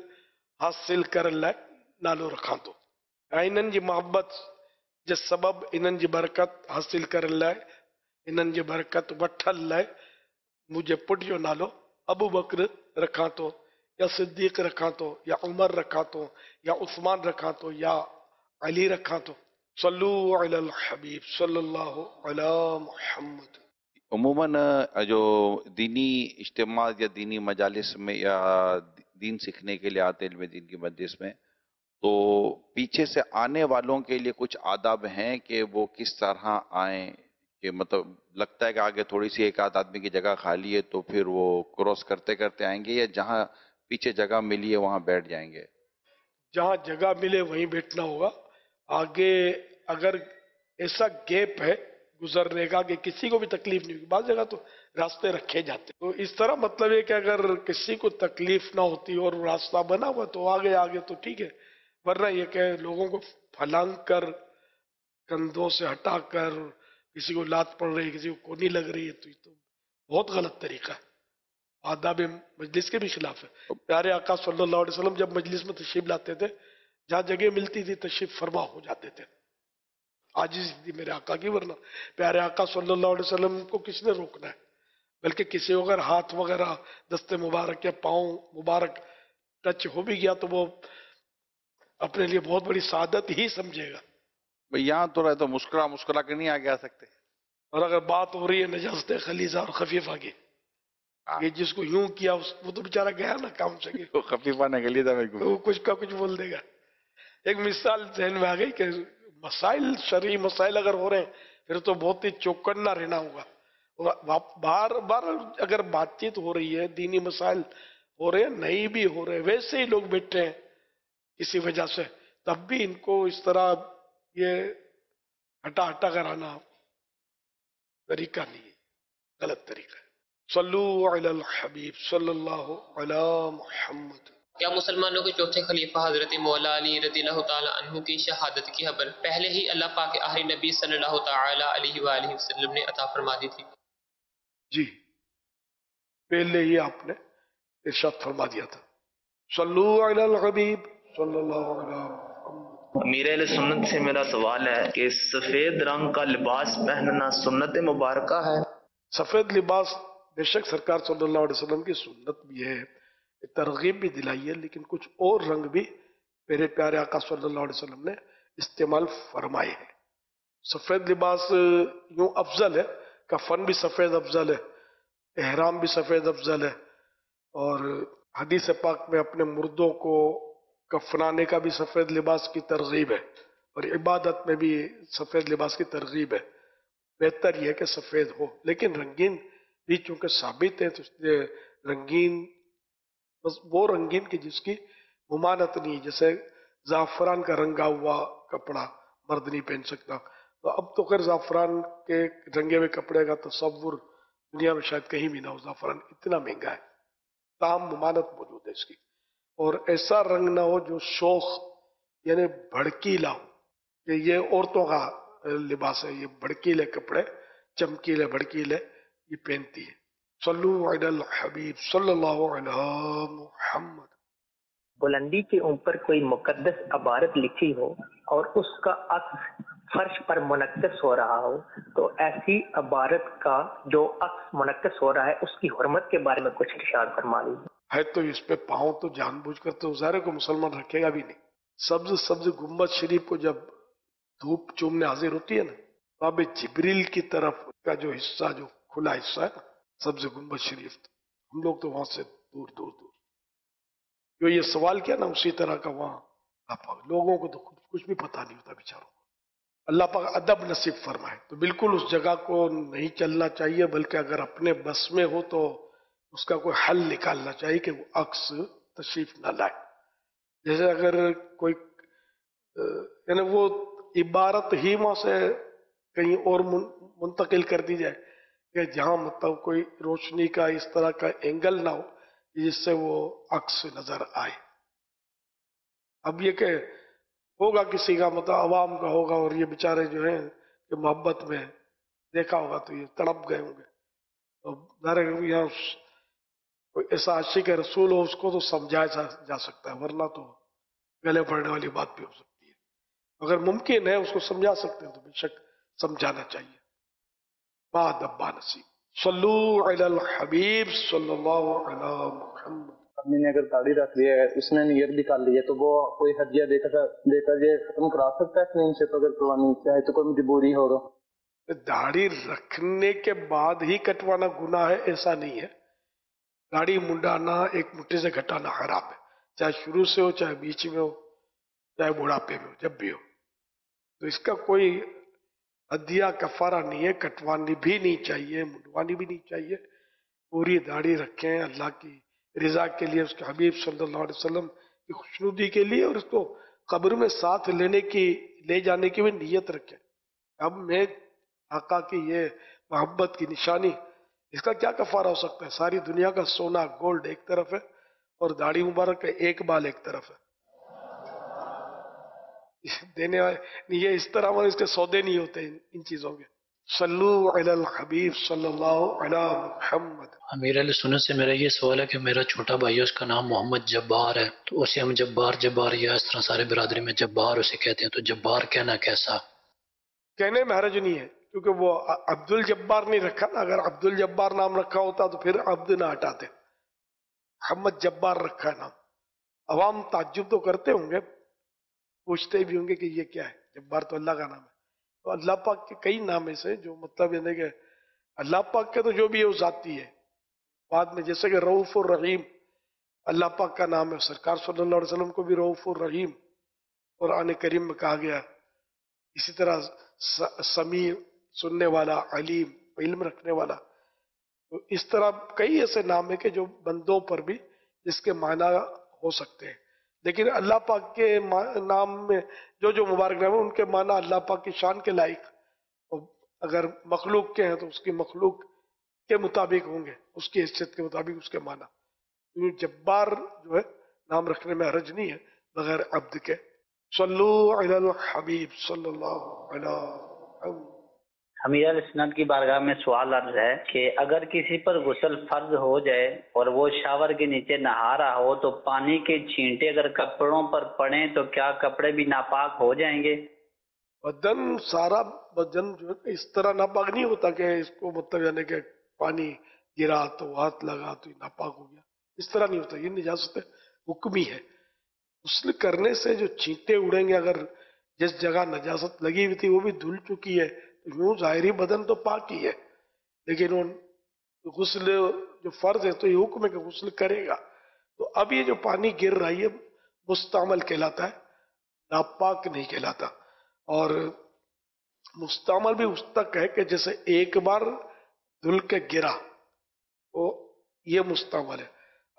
हासिल करण लाइ नालो रखां थो ऐं इन्हनि जी मोहबत जे सबब इन्हनि जी बरकत हासिल करण लाइ, इन्हनि जी बरकत वठण लाइ मुंहिंजे पुट जो नालो अबू बकर रखां थो या सिद्दीक रखां थो या उमर रखां थो या उस्मान रखां थो या अली रखां थो। सल्लू अलल हबीब सल्लल्लाहु अला मुहम्मद। उमूमन जो दीनी इज्तिमा या दीनी मजालिस में या दीन सीखने के लिए आते इल्म दीन की मजलिस में, तो पीछे से आने वालों के लिए कुछ आदाब हैं कि वो किस तरह आए, कि मतलब लगता है कि आगे थोड़ी सी एक आध आदमी की जगह खाली है तो फिर वो क्रॉस करते करते आएंगे, या जहाँ पीछे जगह मिली है वहां बैठ जाएंगे? जहां जगह मिले वहीं बैठना होगा। आगे अगर ऐसा गैप है गुजरने का कि किसी को भी तकलीफ नहीं होगी, बात जगह तो रास्ते रखे जाते, तो इस तरह मतलब है कि अगर किसी को तकलीफ ना होती और रास्ता बना हुआ तो आगे आगे तो ठीक है, वरना ये कि लोगों को फलांग कर कंधों से हटाकर किसी को लात पड़ रही है, किसी को कोनी लग रही है, तो ये तो बहुत गलत तरीका है, आदाब मजलिस के भी खिलाफ है। प्यारे आका सल्लल्लाहु अलैहि वसल्लम जब मजलिस में तशरीफ लाते थे, जहां जगह मिलती थी तशरीफ फरमा हो जाते थे। आजिज़ थी मेरे आका की, वरना प्यारे आका सल्लल्लाहु अलैहि वसल्लम को किसने रोकना है। बल्कि किसी अगर हाथ वगैरह दस्ते मुबारक या पाँव मुबारक टच हो भी गया तो वो अपने लिए बहुत बड़ी सादत ही समझेगा। भाई यहाँ तो रहे तो मुस्कुरा मुस्कुरा के नहीं आगे आ सकते। और अगर बात हो रही है नजासत खलीजा और खफीफा की, ये जिसको यूं किया वो तो बेचारा गया ना काम से, तो खफीफा ने गलीजा में तो कुछ का कुछ बोल देगा। एक मिसाल जहन में आ गई कि मसाइल शरई मसाइल अगर हो रहे हैं फिर तो बहुत ही चौकन्ना रहना होगा। बार बार अगर बातचीत हो रही है, दीनी मसाइल हो रहे हैं, नहीं भी हो रहे, वैसे ही लोग बैठे हैं किसी वजह से, तब भी इनको इस तरह ये हटा हटा कराना तरीका नहीं है, गलत तरीका है। सल्लू अलल हबीब सल्लल्लाहु अला मुहम्मद। क्या मुसलमानों के चौथे खलीफा हजरत मौला अली रज़ियल्लाहु ताला अन्हु की शहादत की खबर पहले ही अल्लाह पाक के आखिरी नबी सल्लल्लाहु ताला अलैहि वसल्लम ने अता फरमा दी थी? जी, पहले ही आपने इरशाद फरमा दिया था। सल्लू अलल हबीब सल्लल्लाहु अलैहि वसल्लम। अमीर अहले सुन्नत से मेरा सवाल है कि सफेद रंग का लिबास पहनना सुन्नत मुबारका है? सफेद लिबास बेशक सरकार सल्लल्लाहु अलैहि वसल्लम की सुन्नत भी है, तरगीब भी दिलाई है, लेकिन कुछ और रंग भी मेरे प्यारे आका सल्लल्लाहु अलैहि वसल्लम ने इस्तेमाल फरमाए हैं। सफेद लिबास यूं अफजल है, कफन भी सफेद अफजल है, एहराम भी सफेद अफजल है, और हदीस पाक में अपने मुर्दों को कफनाने का भी सफेद लिबास की तरगीब है, और इबादत में भी सफेद लिबास की तरगीब है। बेहतर यह है कि सफेद हो, लेकिन रंगीन भी चूंकि साबित है तो इसलिए रंगीन बस वो रंगीन की जिसकी मुमानत नहीं, जैसे जाफरान का रंगा हुआ कपड़ा मर्द नहीं पहन सकता, तो अब तो खैर जाफरान के रंगे हुए कपड़े का तस्वुर दुनिया में शायद कहीं भी ना हो, जाफरान इतना महंगा है, ताम मुमानत मौजूद है इसकी। और ऐसा रंग ना हो जो शोख यानी भड़कीला हो, कि ये औरतों का लिबास है, ये भड़कीले कपड़े चमकीले भड़कीले ये पहनती है। सल्लू अलल हबीब सल्लल्लाहु अलैहि मुहम्मद। बुलंदी के ऊपर कोई मुकद्दस इबारत लिखी हो और उसका अक्स फर्श पर मुनक्कस हो रहा हो, तो ऐसी इबारत का जो अक्स मुनक्कस हो रहा है उसकी हुर्मत के बारे में कुछ इरशाद फरमा लीजिए। है तो इस पे पाँव तो जानबूझकर तो ज़ाहिर को मुसलमान रखेगा भी नहीं। सब्ज सब्ज गुम्बद शरीफ को जब धूप चूमने हाजिर होती है ना, तो अब जिब्रील की तरफ का जो हिस्सा, जो खुला हिस्सा है ना सब्ज गुम्बद शरीफ, हम लोग तो वहां से दूर दूर दूर। जो ये सवाल किया ना उसी तरह का वहां लोगों को तो कुछ भी पता नहीं होता बेचारों को। अल्लाह पाक अदब नसीब फरमाए। तो बिल्कुल उस जगह को नहीं चलना चाहिए, बल्कि अगर अपने बस में हो तो उसका कोई हल निकालना चाहिए कि वो अक्स तशरीफ न लाए। जैसे अगर कोई यानी वो इबारत ही वहां से कहीं और मुंतकिल कर दी जाए कि जहां मतलब कोई रोशनी का इस तरह का एंगल ना हो जिससे वो अक्स नजर आए। अब ये कि होगा किसी का मतलब अवाम का होगा और ये बेचारे जो हैं कि मोहब्बत में देखा होगा तो ये तड़प गए होंगे। तो यहाँ कोई ऐसा आशिक रसूल हो उसको तो समझाया जा सकता है, वरना तो गले पड़ने वाली बात भी हो सकती है। अगर मुमकिन है उसको समझा सकते हैं तो बेशक समझाना चाहिए। बाद अब्बा नसीब सल्लू अलल हबीब सल्लल्लाहु अलैहि मुहम्मद। आदमी ने अगर दाढ़ी रख लिया है, उसने नियत भी कर ली है, तो वो कोई हदिया देकर ये खत्म करा सकता है क्लीन से? तो अगर करवानी चाहे तो कोई मजबूरी हो तो दाढ़ी रखने के बाद ही कटवाना गुनाह है ऐसा नहीं है। दाढ़ी मुंडाना एक मुट्ठी से घटाना हराम है, चाहे शुरू से हो, चाहे बीच में हो, चाहे बुढ़ापे में हो, जब भी हो। तो इसका कोई हदिया कफारा नहीं है, कटवानी भी नहीं चाहिए, मुंडवानी भी नहीं चाहिए। पूरी दाढ़ी रखें अल्लाह की रिजा के लिए, उसके हबीब सल्लल्लाहु अलैहि वसल्लम की खुशनुदी के लिए, और इसको कब्र में साथ ले जाने की भी नीयत रखें। अब मैं आका की ये मोहब्बत की निशानी, इसका क्या कफारा हो सकता है? सारी दुनिया का सोना गोल्ड एक तरफ है और दाढ़ी मुबारक का एक बाल एक तरफ है। देने वाले ये इस तरह हमारे इसके सौदे नहीं होते इन चीजों के। सल्लू अलल हबीब सल्लल्लाहु अलैहि मुहम्मद। अमीर अहले सुन्नत से मेरा ये सवाल है कि मेरा छोटा भाई है, उसका नाम मोहम्मद जब्बार है, तो उसे हम जब्बार या इस तरह सारे बिरादरी में जब्बार उसे कहते हैं, तो जब्बार कहना कैसा? कहने में हरज नहीं है, क्योंकि वो अब्दुल जब्बार नहीं रखा ना। अगर अब्दुल जब्बार नाम रखा होता तो फिर अब्द ना हटाते। मोहम्मद जब्बार रखा है नाम। अवाम ताज्जुब तो करते होंगे, पूछते भी होंगे कि ये क्या है। जब्बार तो अल्लाह का नाम है। तो अल्लाह पाक के कई नाम ऐसे जो मतलब यानी कि अल्लाह पाक के तो जो भी है वो जाती है। बाद में जैसे कि रऊफ और रहीम अल्लाह पाक का नाम है, सरकार सल्लल्लाहु अलैहि वसल्लम को भी रऊफ और रहीम कुरान करीम में कहा गया। इसी तरह समीर सुनने वाला, अलीम इल्म रखने वाला। तो इस तरह कई ऐसे नाम है कि जो बंदों पर भी जिसके माना हो सकते हैं, लेकिन अल्लाह पाक के नाम में जो मुबारक नाम है उनके माना अल्लाह पाक की शान के लायक, और अगर मखलूक के हैं तो उसकी मखलूक के मुताबिक होंगे, उसकी हैसियत के मुताबिक उसके माना। जब्बार जो है नाम रखने में हरज नहीं है बगैर अब्द के। सल्लू अलल हबीब सल्लल्लाहु अलैहि। अमीर अहले सुन्नत की बारगाह में सवाल अर्ज है कि अगर किसी पर गुस्ल फर्ज हो जाए और वो शावर के नीचे नहा रहा हो, तो पानी के छींटे अगर कपड़ों पर पड़े तो क्या कपड़े भी नापाक हो जाएंगे? बदन सारा बदन जो है इस तरह नापाक नहीं होता कि इसको मतलब यानी कि पानी गिरा तो हाथ लगा तो नापाक हो गया, इस तरह नहीं होता। ये निजासत हुक्मी है। गुस्ल करने से जो छींटे उड़ेंगे, अगर जिस जगह नजासत लगी हुई थी वो भी धुल चुकी है, तो यूं जाहिरी बदन तो पाक ही है, लेकिन वो गुस्ल जो फर्ज है तो ये हुक्म है कि गुस्ल करेगा। तो अब ये जो पानी गिर रहा है ये मुस्तामल कहलाता है, नापाक नहीं कहलाता। और मुस्तामल भी उस तक है कि जैसे एक बार धुल के गिरा वो ये मुस्तामल है।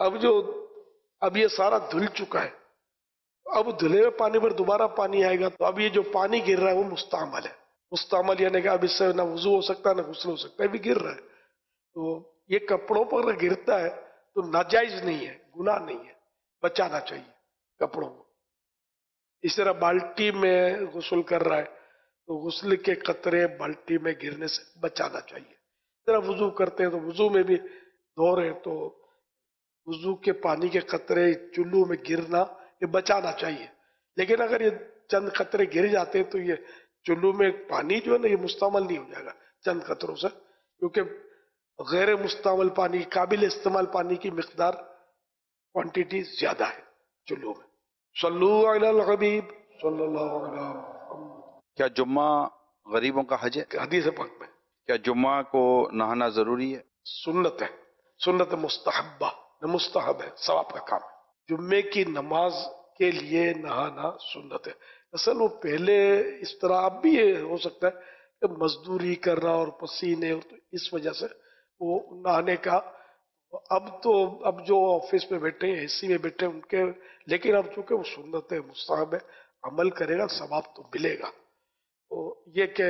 अब ये सारा धुल चुका है, अब धुले हुए पानी पर दोबारा पानी आएगा, तो अब ये जो पानी गिर रहा है वो मुस्तामल है। मुस्तामल यानी कि अब इससे ना वुजू हो सकता है ना गुस्ल हो सकता है, भी गिर रहा है। तो ये कपड़ों पर गिरता है तो नाजायज नहीं है, गुनाह नहीं है, बचाना चाहिए कपड़ों को। इस तरह बाल्टी में गुस्ल कर रहा है तो गुस्ल के कतरे बाल्टी में गिरने से बचाना चाहिए। इस तरह वुजू करते हैं तो वुजू में भी धो रहे हैं तो वुजू के पानी के कतरे चुल्लू में गिरना ये बचाना चाहिए। लेकिन अगर ये चंद कतरे गिर जाते हैं तो ये चुल्लू में पानी जो है ना ये मुस्तामल नहीं हो जाएगा चंद कतरों से, क्योंकि गैर मुस्तामल पानी, काबिल इस्तेमाल पानी की मिकदार क्वांटिटी ज्यादा है चुल्लू में। सल्लू अलल हबीब सल्लल्लाहु अलैहि वसल्लम। क्या जुम्मा गरीबों का हज है? हदीस पाक में क्या जुम्मा को नहाना जरूरी है? सुन्नत है, सुन्नत मुस्तहब्बा, मुस्तहब है, सवाब का काम है। जुम्मे की नमाज کے لیے نہانا سنت ہے. اصل وہ پہلے اس طرح اب بھی یہ ہو سکتا ہے کہ مزدوری کرنا اور پسینے اور تو اس وجہ سے وہ نہانے کا اب جو آفس میں بیٹھے ہیں اے سی میں بیٹھے ہیں ان کے، لیکن اب چونکہ وہ سنت ہے مستحب ہے، عمل کرے گا ثواب تو ملے گا. تو یہ کہ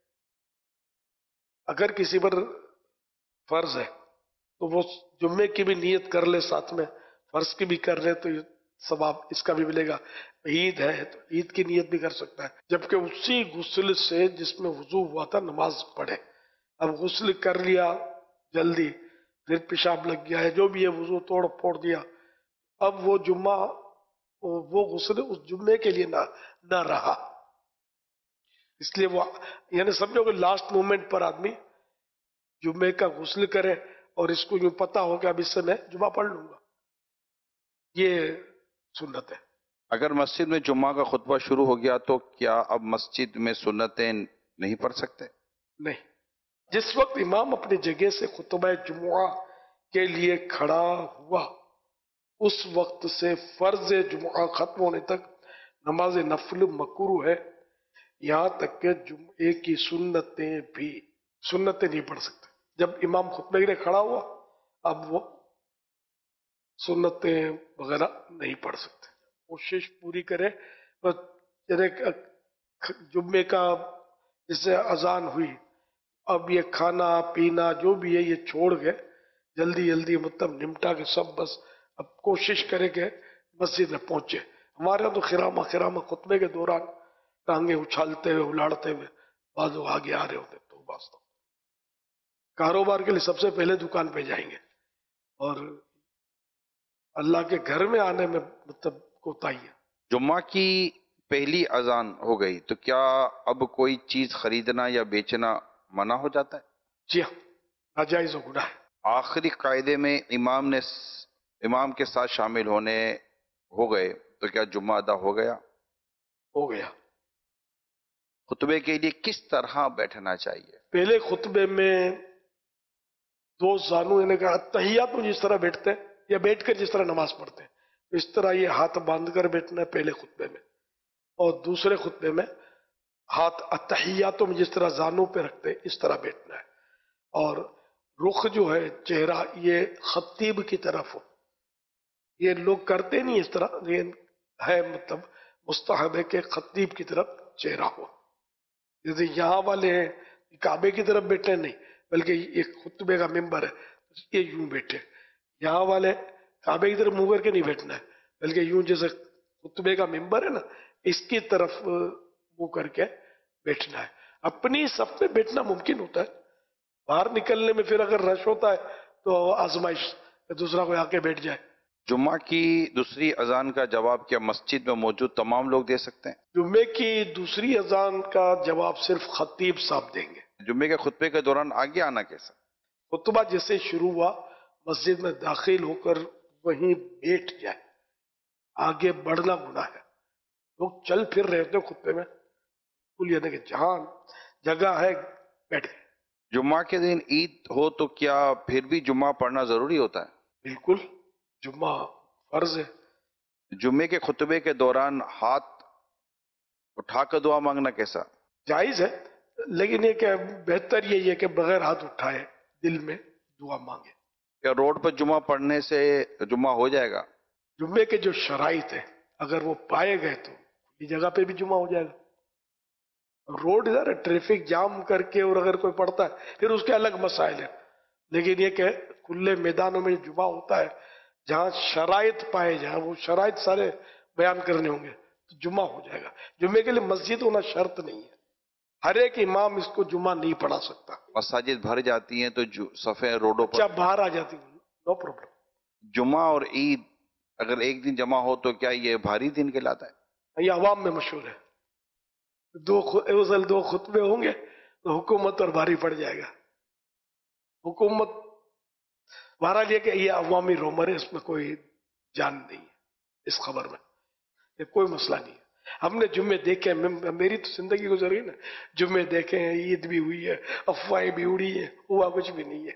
اگر کسی پر فرض ہے تو وہ جمعے کی بھی نیت کر لے، ساتھ میں فرض کی بھی کر لے تو یہ ثواب اس کا بھی ملے گا. عید ہے تو عید کی نیت بھی کر سکتا ہے، جبکہ اسی غسل سے جس میں وضو ہوا تھا نماز پڑھے. اب غسل کر لیا جلدی، پھر پیشاب لگ گیا ہے، جو بھی ہے وضو توڑ پھوڑ دیا، اب وہ جمعہ وہ غسل اس جمعے کے لیے نہ رہا. اس لیے وہ یعنی سمجھو کہ لاسٹ مومنٹ پر آدمی جمعے کا غسل کرے اور اس کو یوں پتا ہو کہ اب اس سے میں جمعہ پڑھ لوں گا، یہ سنت ہے. اگر مسجد میں جمعہ کا خطبہ شروع ہو گیا تو کیا اب مسجد میں سنتیں نہیں پڑھ سکتے؟ نہیں. جس وقت امام اپنی جگہ سے خطبہ جمعہ کے لیے کھڑا ہوا اس وقت سے فرض جمعہ ختم ہونے تک نماز نفل مکروہ ہے، یہاں تک کہ جمعے کی سنتیں نہیں پڑھ سکتے. جب امام خطبے کے لیے کھڑا ہوا اب وہ سنتیں وغیرہ نہیں پڑھ سکتے. کوشش پوری کرے. جمعے کا جسے اذان ہوئی، اب یہ کھانا پینا جو بھی ہے یہ چھوڑ کے جلدی مطلب نمٹا کے سب بس اب کوشش کرے کہ مسجد میں پہنچے. ہمارے یہاں تو خرامہ خطبے کے دوران ٹانگیں اچھالتے ہوئے الاڑتے ہوئے بعض لوگ آگے آ رہے ہوتے، تو بس تو کاروبار کے لیے سب سے پہلے دکان پہ جائیں گے اور اللہ کے گھر میں آنے میں مطلب کوتاہی ہے. جمعہ کی پہلی اذان ہو گئی تو کیا اب کوئی چیز خریدنا یا بیچنا منع ہو جاتا ہے؟ جی ہاں، ناجائز و گناہ ہے. آخری قاعدے میں امام کے ساتھ شامل ہو گئے تو کیا جمعہ ادا ہو گیا؟ ہو گیا. خطبے کے لیے کس طرح بیٹھنا چاہیے؟ پہلے خطبے میں دو زانو یعنی کہ اتحیات میں جس طرح بیٹھتے ہیں یا بیٹھ کر جس طرح نماز پڑھتے ہیں اس طرح یہ ہاتھ باندھ کر بیٹھنا ہے پہلے خطبے میں، اور دوسرے خطبے میں ہاتھ اتحیاتوں میں جس طرح زانوں پہ رکھتے ہیں اس طرح بیٹھنا ہے. اور رخ جو ہے چہرہ یہ خطیب کی طرف ہو. یہ لوگ کرتے نہیں اس طرح، لیکن ہے مطلب مستحب ہے کہ خطیب کی طرف چہرہ ہو. جیسے یہاں والے ہیں کعبے کی طرف بیٹھے نہیں بلکہ ایک خطبے کا ممبر ہے یہ یوں بیٹھے. یہاں والے کعبے کی طرف منہ کر کے نہیں بیٹھنا ہے بلکہ یوں جیسے خطبے کا ممبر ہے نا اس کی طرف منہ کر کے بیٹھنا ہے. اپنی صف میں بیٹھنا ممکن ہوتا ہے، باہر نکلنے میں پھر اگر رش ہوتا ہے تو آزمائش دوسرا کوئی آ کے بیٹھ جائے. جمعہ کی دوسری اذان کا جواب کیا مسجد میں موجود تمام لوگ دے سکتے ہیں؟ جمعے کی دوسری اذان کا جواب صرف خطیب صاحب دیں گے. جمعے کے خطبے کے دوران آگے آنا کیسا؟ خطبہ جیسے شروع ہوا مسجد میں داخل ہو کر وہیں بیٹھ جائے. آگے بڑھنا گناہ ہے. لوگ چل پھر رہے ہوتے خطبے میں، کل یعنی کہ جہاں جگہ ہے بیٹھے. جمعہ کے دن عید ہو تو کیا پھر بھی جمعہ پڑھنا ضروری ہوتا ہے؟ بالکل، جمعہ فرض ہے. جمعے کے خطبے کے دوران ہاتھ اٹھا کر دعا مانگنا کیسا؟ جائز ہے، لیکن یہ کہ بہتر یہی ہے کہ بغیر ہاتھ اٹھائے دل میں دعا مانگے. کیا روڈ پر جمعہ پڑھنے سے جمعہ ہو جائے گا؟ جمعے کے جو شرائط ہیں اگر وہ پائے گئے تو یہ جگہ پہ بھی جمعہ ہو جائے گا. روڈ ادھر ٹریفک جام کر کے اور اگر کوئی پڑھتا ہے پھر اس کے الگ مسائل ہیں، لیکن یہ کہ کھلے میدانوں میں جمعہ ہوتا ہے جہاں شرائط پائے جائیں، وہ شرائط سارے بیان کرنے ہوں گے تو جمعہ ہو جائے گا. جمعے کے لیے مسجد ہونا شرط نہیں ہے، ہر ایک امام اس کو جمعہ نہیں پڑھا سکتا. مساجد بھر جاتی ہیں تو صفیں روڈوں پر باہر آ جاتی ہیں، نو پرابلم. جمعہ اور عید اگر ایک دن جمع ہو تو کیا یہ بھاری دن کہلاتا ہے؟ یہ عوام میں مشہور ہے. دو خطبے ہوں گے تو حکومت اور بھاری پڑ جائے گا. حکومت بہرحال یہ کہ یہ عوامی رومر ہے، اس میں کوئی جان نہیں ہے اس خبر میں، یہ کوئی مسئلہ نہیں ہے. ہم نے جمعے دیکھے، میری تو زندگی گزری نا، جمعے دیکھے ہیں، عید بھی ہوئی ہے، افواہیں بھی اڑی ہیں، ہوا کچھ بھی نہیں ہے.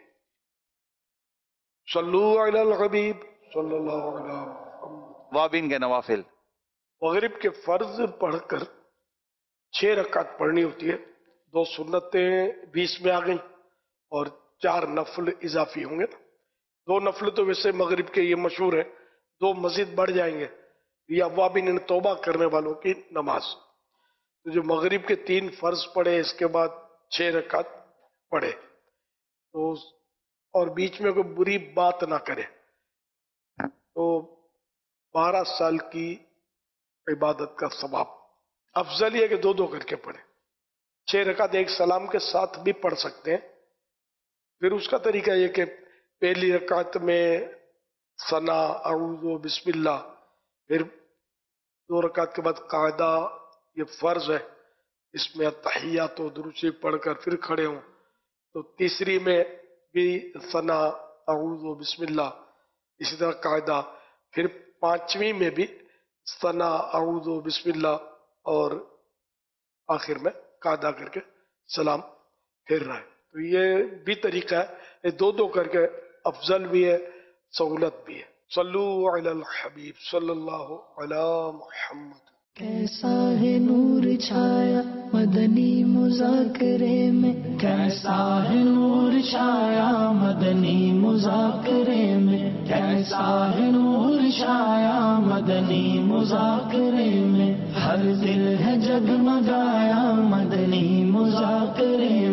صلو علی الحبیب صلی اللہ علیہ وسلم. وابین کے نوافل मगरिब के फर्ज पढ़कर 6 रकात पढ़नी होती है, 2 सुन्नतें बीच में आ गई और 4 नफल इजाफी होंगे। 2 नफल तो वैसे मगरिब के ये मशहूर है, 2 मजीद बढ़ जाएंगे, या अव्वाबिन तौबा करने वालों की नमाज। तो जो मगरिब के 3 फर्ज पढ़े, इसके बाद 6 रकात पढ़े, तो और बीच में कोई बुरी बात ना करे, तो 12 साल की इबादत का सवाब। अफजल ये कि 2-2 करके पढ़े। 6 रकात एक सलाम के साथ भी पढ़ सकते हैं। फिर उसका तरीका ये कि पहली रकात में सना, अऊज़ु, बिस्मिल्लाह, फिर 2 रकात के बाद कायदा, ये फर्ज है, इसमें तहियात तो दुरूद पढ़कर फिर खड़े हों। तो तीसरी में भी सना, अऊज़ु, बिस्मिल्लाह, इसी तरह कायदा। फिर 5वीं में भी सना, अऊज़ु, बिस्मिल्लाह और आखिर में कायदा करके सलाम फिर रहा है। तो ये भी तरीका है, ये 2-2 करके अफजल भी है, सहूलत भी है। सल्लू अलल हबीब सल्लल्लाहु अला मुहम्मद। कैसा है नूर छाया मदनी मुज़ाकरे में, कैसा है नूर छाया मदनी मुज़ाकरे में, कैसा है नूर छाया मदनी मुज़ाकरे में, हर दिल है जगमगाया मदनी मुज़ाकरे